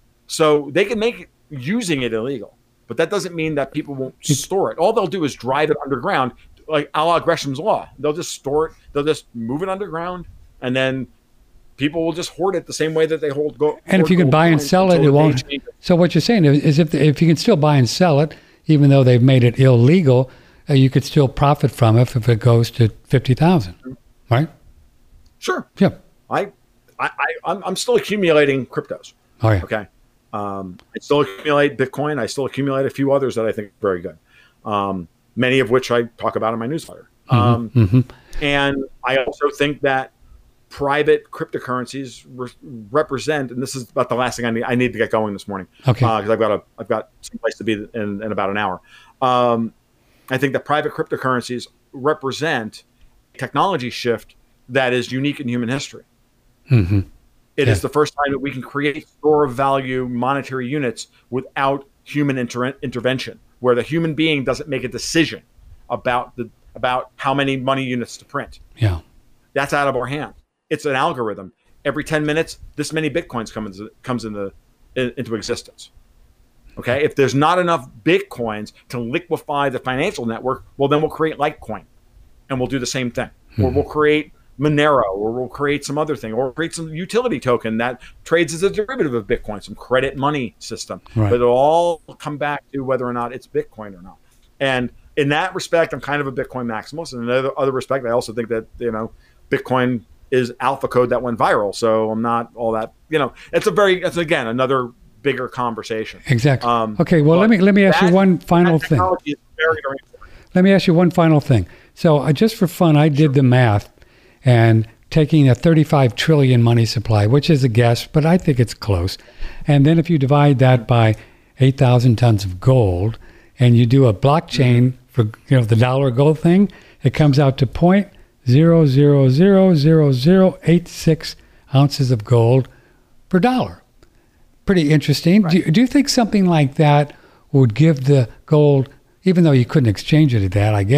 So they can make using it illegal. But that doesn't mean that people won't store it. All they'll do is drive it underground, like a la Gresham's Law. They'll just store it. They'll just move it underground, and then people will just hoard it the same way that they hold gold. And if you can buy and sell it, it won't. So what you're saying is if if you can still buy and sell it, even though they've made it illegal, uh, you could still profit from it if it goes to fifty thousand, right? Sure. Yeah. I, I, I'm, I'm still accumulating cryptos. Oh, yeah. Okay. Um, I still accumulate Bitcoin. I still accumulate a few others that I think are very good. Um, many of which I talk about in my newsletter. Mm-hmm. Um, mm-hmm. And I also think that private cryptocurrencies re- represent, and this is about the last thing I need. I need to get going this morning. Okay. Because uh, I've got a, I've got some place to be in, in about an hour. Um, I think that private cryptocurrencies represent a technology shift that is unique in human history. Mm-hmm. It yeah. is the first time that we can create store of value monetary units without human inter- intervention, where the human being doesn't make a decision about the about how many money units to print. Yeah, that's out of our hand. It's an algorithm. Every ten minutes, this many bitcoins come into, comes into in, into existence. Okay, if there's not enough bitcoins to liquefy the financial network, well, then we'll create Litecoin, and we'll do the same thing, mm-hmm. or we'll create Monero, or we'll create some other thing, or create some utility token that trades as a derivative of Bitcoin, some credit money system. Right. But it'll all come back to whether or not it's Bitcoin or not. And in that respect, I'm kind of a Bitcoin maximalist. And in another other respect, I also think that, you know, Bitcoin is alpha code that went viral. So I'm not all that, you know, it's a very, it's again, another bigger conversation. Exactly. Um, okay. Well, let me, let me ask that, you one final thing. Is very, very important. Let me ask you one final thing. So uh, just for fun, I did sure. the math. And taking a thirty-five trillion money supply, which is a guess, but I think it's close. And then if you divide that by eight thousand tons of gold, and you do a blockchain mm-hmm. for you know the dollar gold thing, it comes out to zero point zero zero zero zero zero eight six ounces of gold per dollar. Pretty interesting. Right. Do, do you think something like that would give the gold, even though you couldn't exchange it at that, I guess,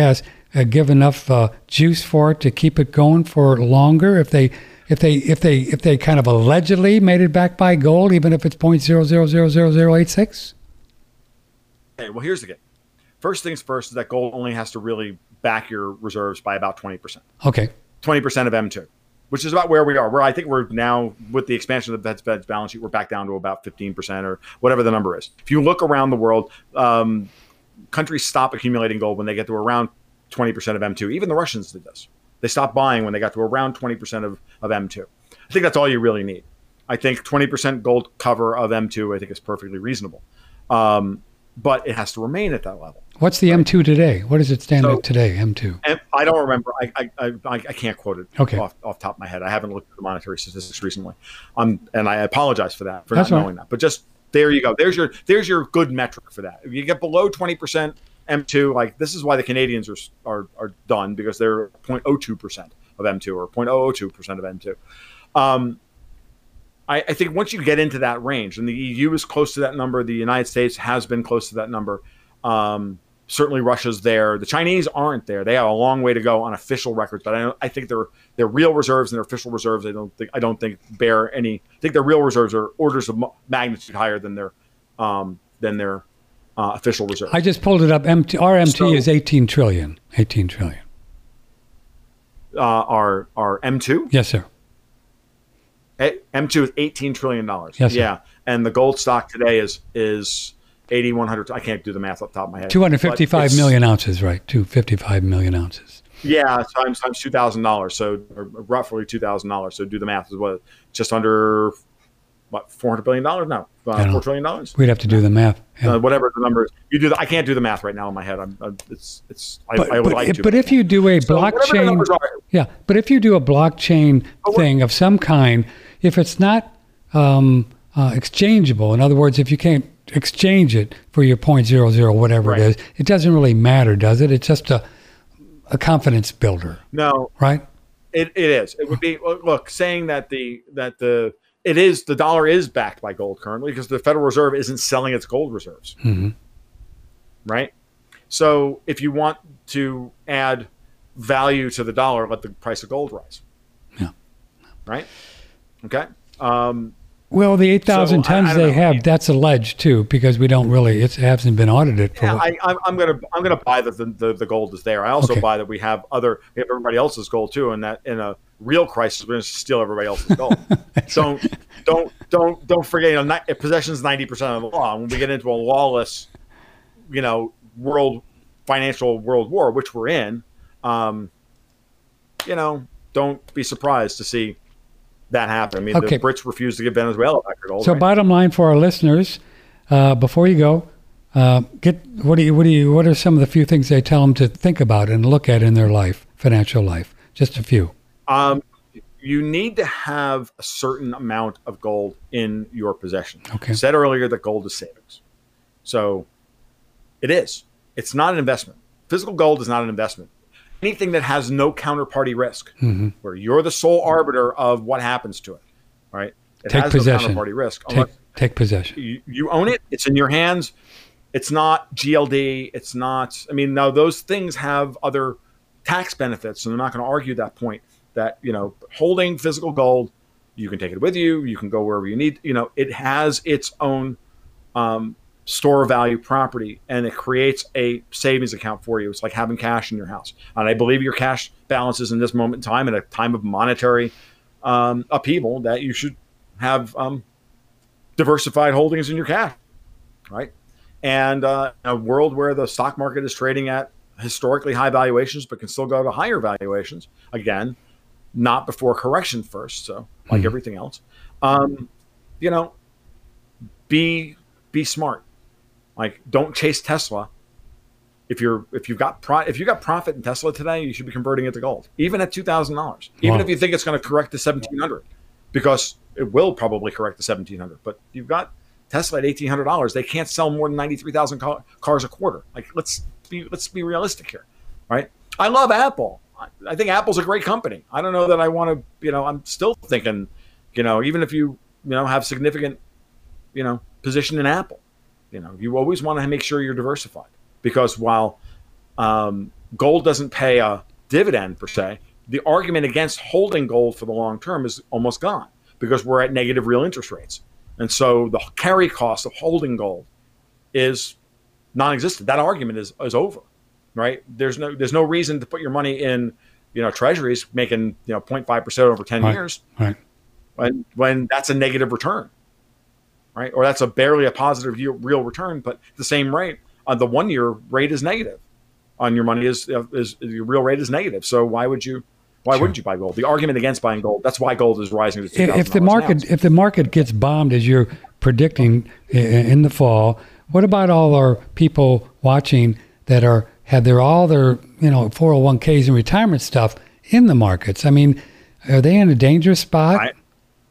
uh, give enough uh, juice for it to keep it going for longer? If they, if they, if they, if they kind of allegedly made it back by gold, even if it's zero point zero zero zero zero zero eight six. Okay, well, here's the game. First things first is that gold only has to really back your reserves by about twenty percent. Okay. twenty percent of M two, which is about where we are. Where I think we're now, with the expansion of the Fed's, Fed's balance sheet, we're back down to about fifteen percent or whatever the number is. If you look around the world, um, countries stop accumulating gold when they get to around twenty percent of M two. Even the Russians did this. They stopped buying when they got to around twenty percent of, of M two. I think that's all you really need. I think twenty percent gold cover of M two, I think, is perfectly reasonable. Um, but it has to remain at that level. What's the right? M two today? What does it stand so, at today, M two? I don't remember. I I, I, I can't quote it okay. off, off the top of my head. I haven't looked at the monetary statistics recently. Um, and I apologize for that, for That's not right. knowing that. But just there you go. There's your there's your good metric for that. If you get below twenty percent M two, like this is why the Canadians are are, are done, because they're zero point zero two percent of M two or zero point zero zero two percent of M two. Um, I, I think once you get into that range, and the E U is close to that number, the United States has been close to that number. Um, certainly Russia's there. The Chinese aren't there. They have a long way to go on official records, but I, don't, I think their their real reserves and their official reserves, I don't think I don't think bear any. I think their real reserves are orders of magnitude higher than their um, than their uh, official reserves. I just pulled it up. M T, our M T so, is eighteen trillion. eighteen trillion. Uh, our our M two. Yes, sir. M two is eighteen trillion dollars. Yes, sir. Yeah, and the gold stock today is is eighty-one hundred. I can't do the math off the top of my head. two hundred fifty-five million ounces, right? two hundred fifty-five million ounces. Yeah, times times two thousand dollars, so or roughly two thousand dollars. So do the math. Is what, just under what, four hundred billion dollars? No, uh, four trillion dollars. We'd have to do the math. Yeah. Uh, whatever the number is, you do. The, I can't do the math right now in my head. I'm. I'm it's. It's. I, But, I would but, like to. but if you do a so blockchain, yeah. But if you do a blockchain thing of some kind, if it's not um, uh, exchangeable, in other words, if you can't exchange it for your point zero zero whatever right. it is, it doesn't really matter, does it? It's just a a confidence builder. No. Right. It it is. It would be look saying that the that the it is the dollar is backed by gold currently because the Federal Reserve isn't selling its gold reserves. Mm-hmm. Right. So if you want to add value to the dollar, let the price of gold rise. Yeah. Right. Okay. Um, well, the eight thousand so, tons I, I they know. have, that's alleged too, because we don't really, it hasn't been audited. For yeah, what, I, I'm, I'm gonna I'm gonna buy that the, the, the gold is there. I also Okay. buy that we have other we have everybody else's gold too, and that in a real crisis we're gonna steal everybody else's gold. don't don't don't don't forget, you know, possession is ninety percent of the law. When we get into a lawless, you know, world financial world war, which we're in, um, you know, don't be surprised to see that happen. I mean, Okay. the Brits refused to give Venezuela back their gold. So, right? bottom line for our listeners, uh, before you go, uh, get what do you what do you what are some of the few things they tell them to think about and look at in their life, financial life? Just a few. Um, you need to have a certain amount of gold in your possession. Okay. I said earlier that gold is savings. So it is. It's not an investment. Physical gold is not an investment. Anything that has no counterparty risk, Mm-hmm. where you're the sole arbiter of what happens to it, right? It Take has possession. no counterparty risk. Take, Unless take possession. you, you own it. It's in your hands. It's not G L D. It's not, I mean, now those things have other tax benefits, and I'm not going to argue that point that, you know, holding physical gold, you can take it with you. You can go wherever you need. You know, it has its own um, store value property, and it creates a savings account for you. It's like having cash in your house. And I believe your cash balances in this moment in time, at a time of monetary um, upheaval, that you should have um, diversified holdings in your cash, right? And uh, a world where the stock market is trading at historically high valuations, but can still go to higher valuations, again, not before correction first. So like Mm-hmm. everything else, um, you know, be be smart. Like, don't chase Tesla. If you're if you've got pro, if you got profit in Tesla today, you should be converting it to gold, even at two thousand dollars. Even Wow. if you think it's going to correct to seventeen hundred, because it will probably correct to seventeen hundred. But you've got Tesla at eighteen hundred dollars. They can't sell more than ninety three thousand car, cars a quarter. Like, let's be let's be realistic here, right? I love Apple. I, I think Apple's a great company. I don't know that I want to. You know, I'm still thinking, you know, even if you you know have significant, you know, position in Apple, you know, you always want to make sure you're diversified. Because while um, gold doesn't pay a dividend per se, the argument against holding gold for the long term is almost gone because we're at negative real interest rates. And so the carry cost of holding gold is non-existent. That argument is, is over, right? There's no there's no reason to put your money in, you know, treasuries making, you know, zero point five percent over ten right. years. Right. When, when that's a negative return, right? Or that's a barely a positive real return, but the same rate on the one-year rate is negative. On your money is, is your real rate is negative. So why would you, why sure. wouldn't you buy gold? The argument against buying gold, that's why gold is rising to two thousand dollars if the market now. if the market gets bombed as you're predicting in the fall, what about all our people watching that are have their all their you know four oh one k's and retirement stuff in the markets? I mean, are they in a dangerous spot? I,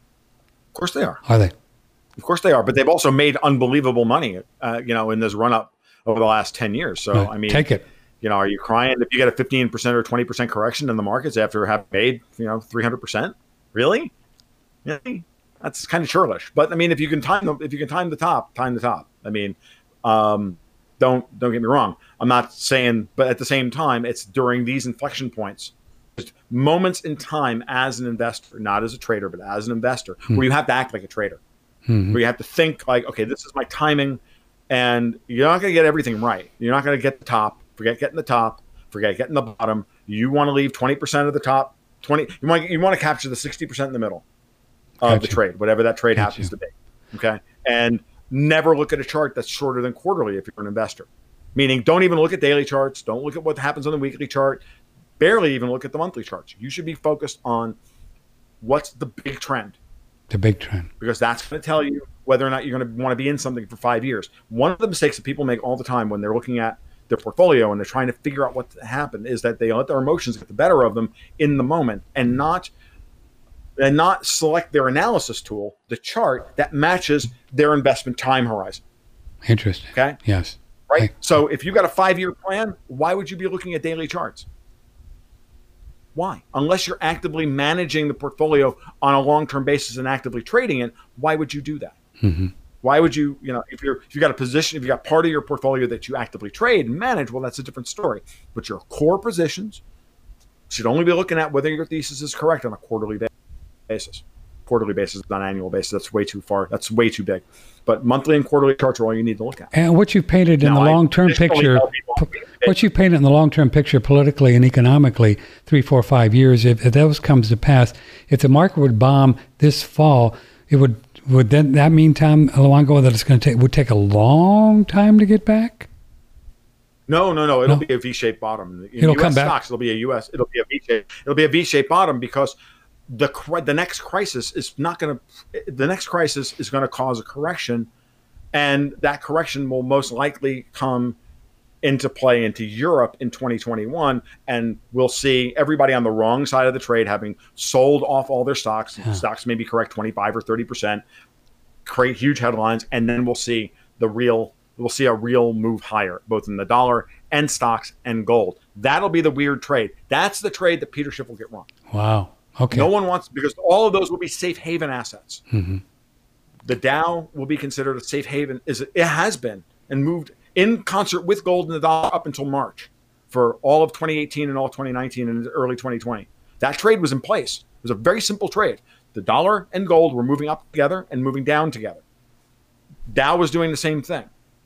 of course they are. Are they? Of course they are. But they've also made unbelievable money, uh, you know, in this run up over the last ten years. So right. I mean, take it. You know, are you crying if you get a fifteen percent or twenty percent correction in the markets after having made, you know, three hundred percent? Really? Really? That's kind of churlish. But I mean, if you can time the, if you can time the top, time the top. I mean, um, don't don't get me wrong. I'm not saying, but at the same time, it's during these inflection points, moments in time as an investor, not as a trader, but as an investor, hmm. where you have to act like a trader, hmm. where you have to think like, okay, this is my timing, and you're not going to get everything right. You're not going to get the top. Forget getting the top. Forget getting the bottom. You want to leave twenty percent of the top. twenty. You want you want to capture the sixty percent in the middle of gotcha. the trade, whatever that trade gotcha. happens to be. Okay, and never look at a chart that's shorter than quarterly if you're an investor. Meaning, don't even look at daily charts. Don't look at what happens on the weekly chart. Barely even look at the monthly charts. You should be focused on what's the big trend. The big trend. Because that's going to tell you whether or not you're going to want to be in something for five years. One of the mistakes that people make all the time when they're looking at their portfolio and they're trying to figure out what happened is that they let their emotions get the better of them in the moment and not and not select their analysis tool, the chart that matches their investment time horizon. Interesting. Okay. Yes. Right. I, so if you've got a five-year plan, why would you be looking at daily charts? Why? Unless you're actively managing the portfolio on a long-term basis and actively trading it, why would you do that? Mm-hmm. Why would you, you know, if you're if you got a position, if you got part of your portfolio that you actively trade and manage, well, that's a different story. But your core positions should only be looking at whether your thesis is correct on a quarterly basis. Quarterly basis, not annual basis. That's way too far. That's way too big. But monthly and quarterly charts are all you need to look at. And what you painted in now, the long-term picture, what you painted in the long-term picture politically and economically, three, four, five years, if, if those comes to pass, if the market would bomb this fall, it would would then that mean, Tom Luongo, that it's going to take would take a long time to get back? No, no, no. It'll no? be a V-shaped bottom. In it'll U S come back. Stocks, it'll be a U S. It'll be a V-shaped. It'll be a V-shaped bottom because the the next crisis is not going to. The next crisis is going to cause a correction, and that correction will most likely come into play into Europe in twenty twenty-one, and we'll see everybody on the wrong side of the trade having sold off all their stocks. Huh. Stocks maybe correct twenty-five or thirty percent, create huge headlines, and then we'll see the real. We'll see a real move higher, both in the dollar and stocks and gold. That'll be the weird trade. That's the trade that Peter Schiff will get wrong. Wow. Okay. No one wants, because all of those will be safe haven assets. Mm-hmm. The Dow will be considered a safe haven. Is it has been and moved in concert with gold and the dollar up until March for all of twenty eighteen and all of twenty nineteen and early twenty twenty. That trade was in place. It was a very simple trade. The dollar and gold were moving up together and moving down together. Dow was doing the same thing.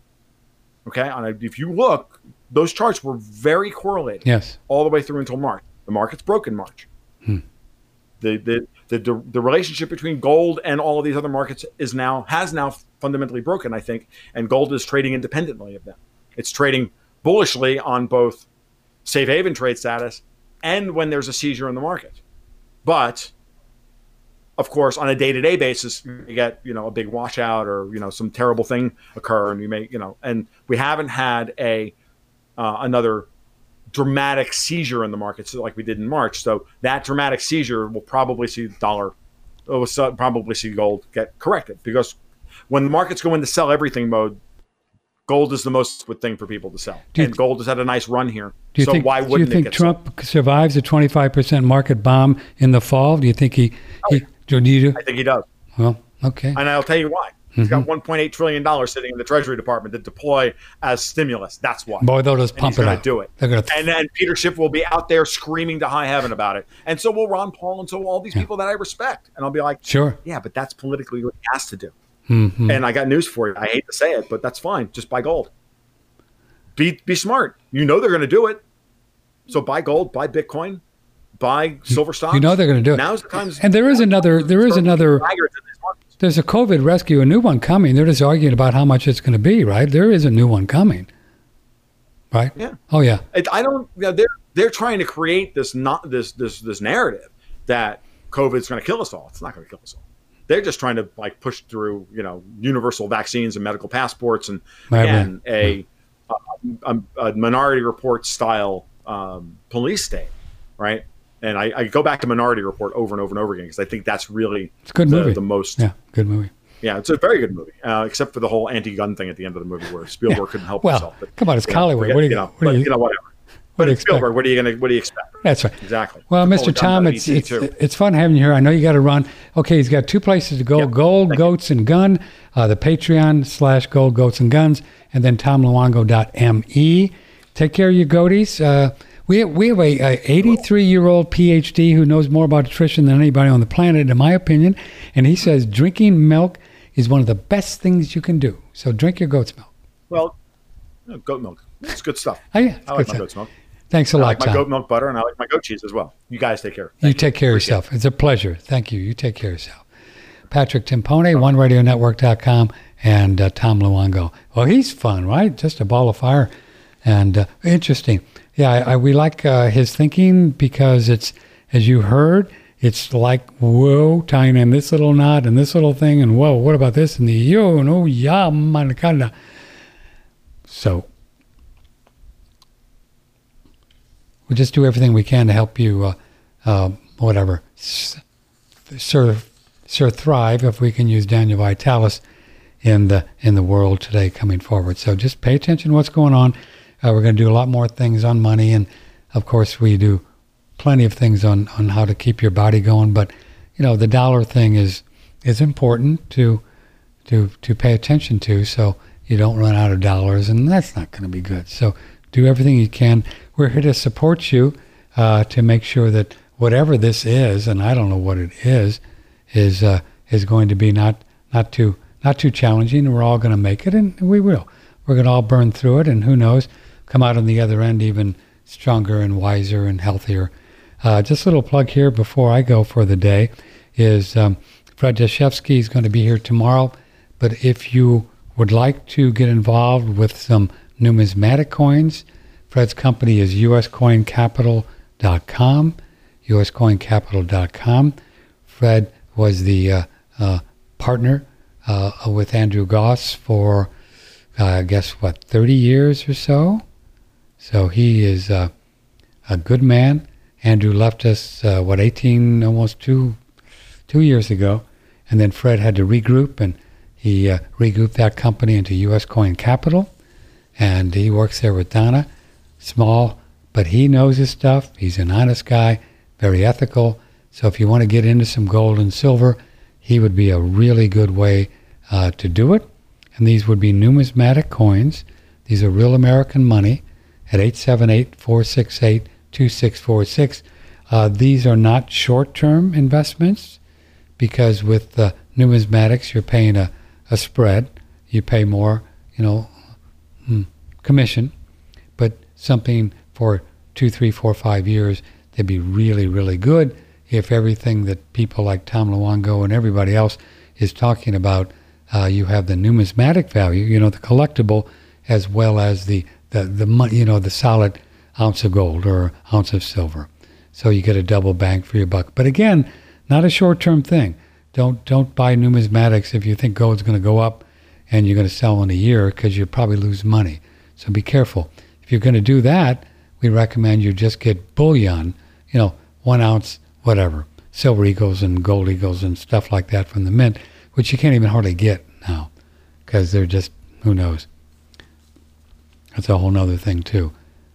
Okay, and if you look, those charts were very correlated. Yes. All the way through until March. The market's broke in March. Hmm. The, the the the relationship between gold and all of these other markets is now has now fundamentally broken, I think, and gold is trading independently of them. It's trading bullishly on both safe haven trade status and when there's a seizure in the market. But of course, on a day-to-day basis, you get, you know, a big washout or, you know, some terrible thing occur, and you may, you know, and we haven't had a uh, another dramatic seizure in the markets like we did in March. So that dramatic seizure will probably see the dollar, will probably see gold get corrected, because when the markets go into sell everything mode, gold is the most good thing for people to sell. You, and gold has had a nice run here. Do you so think, why wouldn't do you think it get Trump sold? survives a twenty-five percent market bomb in the fall? Do you think he, oh, he do you do? I think he does. Well, okay. And I'll tell you why. He's got one point eight trillion dollars sitting in the Treasury Department to deploy as stimulus. That's why. Boy, they'll just and pump he's it gonna out. do it. They're gonna th- and then Peter Schiff will be out there screaming to high heaven about it. And so will Ron Paul and so will all these Yeah. people that I respect. And I'll be like, Sure. yeah, but that's politically what he has to do. Mm-hmm. And I got news for you. I hate to say it, but that's fine. Just buy gold. Be be smart. You know they're going to do it. So buy gold, buy Bitcoin, buy silver stocks. You know they're going to do it. Now's the time. And there is another. There is another. There's a COVID rescue, a new one coming. They're just arguing about how much it's going to be, right? There is a new one coming, right? Yeah. Oh yeah. It, I don't. You know, they're they're trying to create this not this this this narrative that COVID's going to kill us all. It's not going to kill us all. They're just trying to like push through, you know, universal vaccines and medical passports and Right, again right. a, a, a Minority Report style um, police state, right? And I, I go back to Minority Report over and over and over again because I think that's really It's a good the, movie. the most. Yeah, good movie. Yeah, it's a very good movie, uh, except for the whole anti-gun thing at the end of the movie where Spielberg Yeah. couldn't help Well, himself. But, come on, it's you know, Hollywood. forget- What do you- know, what do but, you- you know, whatever. what But do you it's Spielberg. expect? What are you gonna? What do you expect? That's right. Exactly. Well, Oh, Mister we're done Tom, with it's E T it's, too. it's fun having you here. I know you got to run. Okay, he's got two places to go: Yep. Gold, Thank you. Goats, and Gun. Uh, the Patreon slash Gold, Goats, and Guns, and then tom luongo dot me. Take care of your goatees. Uh, we have, we have a, a eighty-three year old P H D who knows more about nutrition than anybody on the planet, in my opinion, and he says drinking milk is one of the best things you can do. So drink your goat's milk. Well, you know, goat milk. It's good stuff. Oh, yeah, it's I good like my stuff. goat's milk. Thanks a I lot, like my Tom. goat milk butter, and I like my goat cheese as well. You guys take care. You Thank take care of Appreciate yourself. It's a pleasure. Thank you. You take care of yourself. Patrick Timpone, one radio network dot com, and uh, Tom Luongo. Well, he's fun, right? Just a ball of fire. And uh, interesting. Yeah, I, I, we like uh, his thinking because it's, as you heard, it's like, whoa, tying in this little knot and this little thing, and whoa, what about this? And the yo, and oh, yeah, manakanda. So, we just do everything we can to help you, uh, uh, whatever, sir, sir, thrive, if we can use Daniel Vitalis in the in the world today coming forward. So just pay attention to what's going on. Uh, we're going to do a lot more things on money, and of course we do plenty of things on, on how to keep your body going. But you know, the dollar thing is is important to to to pay attention to, so you don't run out of dollars, and that's not going to be good. So do everything you can. We're here to support you uh, to make sure that whatever this is, and I don't know what it is, is uh, is going to be not not too not too challenging, and we're all going to make it, and we will. We're going to all burn through it, and who knows, come out on the other end even stronger and wiser and healthier. Uh, just a little plug here before I go for the day is um, Fred Deshevsky is going to be here tomorrow, but if you would like to get involved with some numismatic coins, Fred's company is u s coin capital dot com, u s coin capital dot com. Fred was the uh, uh, partner uh, with Andrew Goss for, uh, I guess, what, thirty years or so? So he is uh, a good man. Andrew left us, uh, what, eighteen, almost two, two years ago. And then Fred had to regroup, and he uh, regrouped that company into U S Coin Capital. And he works there with Donna. Small, but he knows his stuff. He's an honest guy, very ethical. So if you want to get into some gold and silver, he would be a really good way uh, to do it. And these would be numismatic coins. These are real American money at eight seven eight, four six eight, two six four six. Uh, these are not short-term investments because with the numismatics, you're paying a, a spread. You pay more, you know, hmm, commission. But something for two, three, four, five years, they'd be really, really good if everything that people like Tom Luongo and everybody else is talking about, uh, you have the numismatic value, you know, the collectible, as well as the, the, the money, you know, the solid ounce of gold or ounce of silver. So you get a double bang for your buck. But again, not a short-term thing. Don't don't buy numismatics if you think gold's going to go up and you're going to sell in a year, because you'll probably lose money. So be careful. If you're going to do that, we recommend you just get bullion, you know, one ounce, whatever, silver eagles and gold eagles and stuff like that from the mint, which you can't even hardly get now because they're just, who knows. That's a whole nother thing too.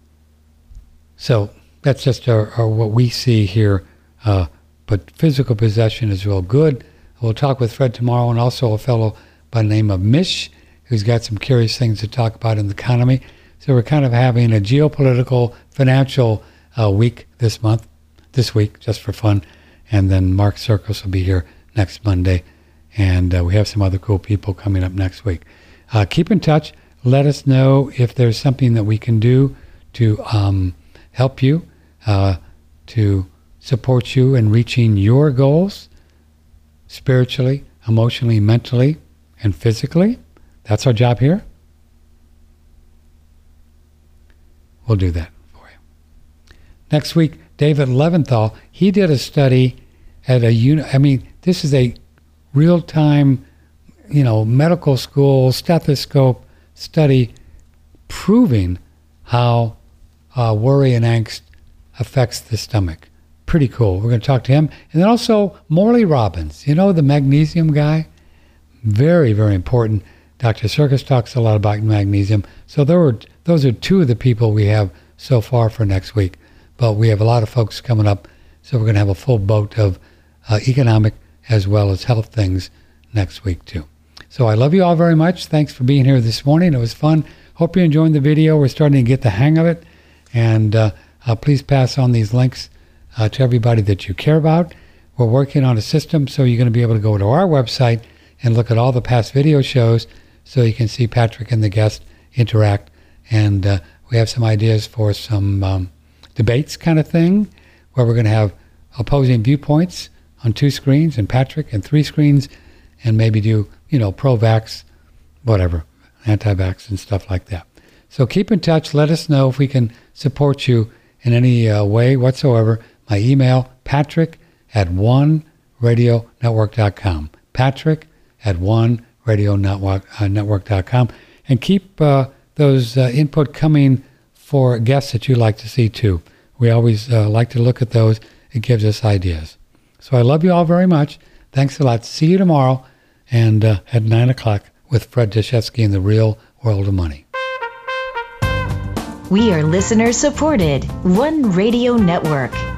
So that's just our, our, what we see here. Uh, but physical possession is real good. We'll talk with Fred tomorrow, and also a fellow by the name of Mish, who's got some curious things to talk about in the economy. So we're kind of having a geopolitical, financial uh, week this month, this week, just for fun. And then Mark Circus will be here next Monday. And uh, we have some other cool people coming up next week. Uh, keep in touch. Let us know if there's something that we can do to um, help you, uh, to support you in reaching your goals spiritually, emotionally, mentally, and physically. That's our job here. We'll do that for you. Next week, David Leventhal, he did a study at a uni- I mean, this is a real-time, you know, medical school stethoscope study proving how uh, worry and angst affects the stomach. Pretty cool. We're going to talk to him. And then also Morley Robbins, you know, the magnesium guy. Very, very important. Doctor Circus talks a lot about magnesium. So there were, those are two of the people we have so far for next week. But we have a lot of folks coming up. So we're going to have a full boat of uh, economic as well as health things next week too. So I love you all very much. Thanks for being here this morning. It was fun. Hope you enjoyed the video. We're starting to get the hang of it. And uh, uh, please pass on these links uh, to everybody that you care about. We're working on a system, so you're going to be able to go to our website and look at all the past video shows so you can see Patrick and the guest interact. And uh, we have some ideas for some um, debates kind of thing where we're going to have opposing viewpoints on two screens and Patrick and three screens, and maybe do, you know, pro-vax, whatever, anti-vax and stuff like that. So keep in touch. Let us know if we can support you in any uh, way whatsoever. My email, patrick at one radio network dot com. Patrick at one radio network dot com. And keep uh, those uh, input coming for guests that you'd like to see too. We always uh, like to look at those. It gives us ideas. So I love you all very much. Thanks a lot. See you tomorrow and uh, at nine o'clock with Fred Deshefsky in the Real World of Money. We are listener supported. One Radio Network.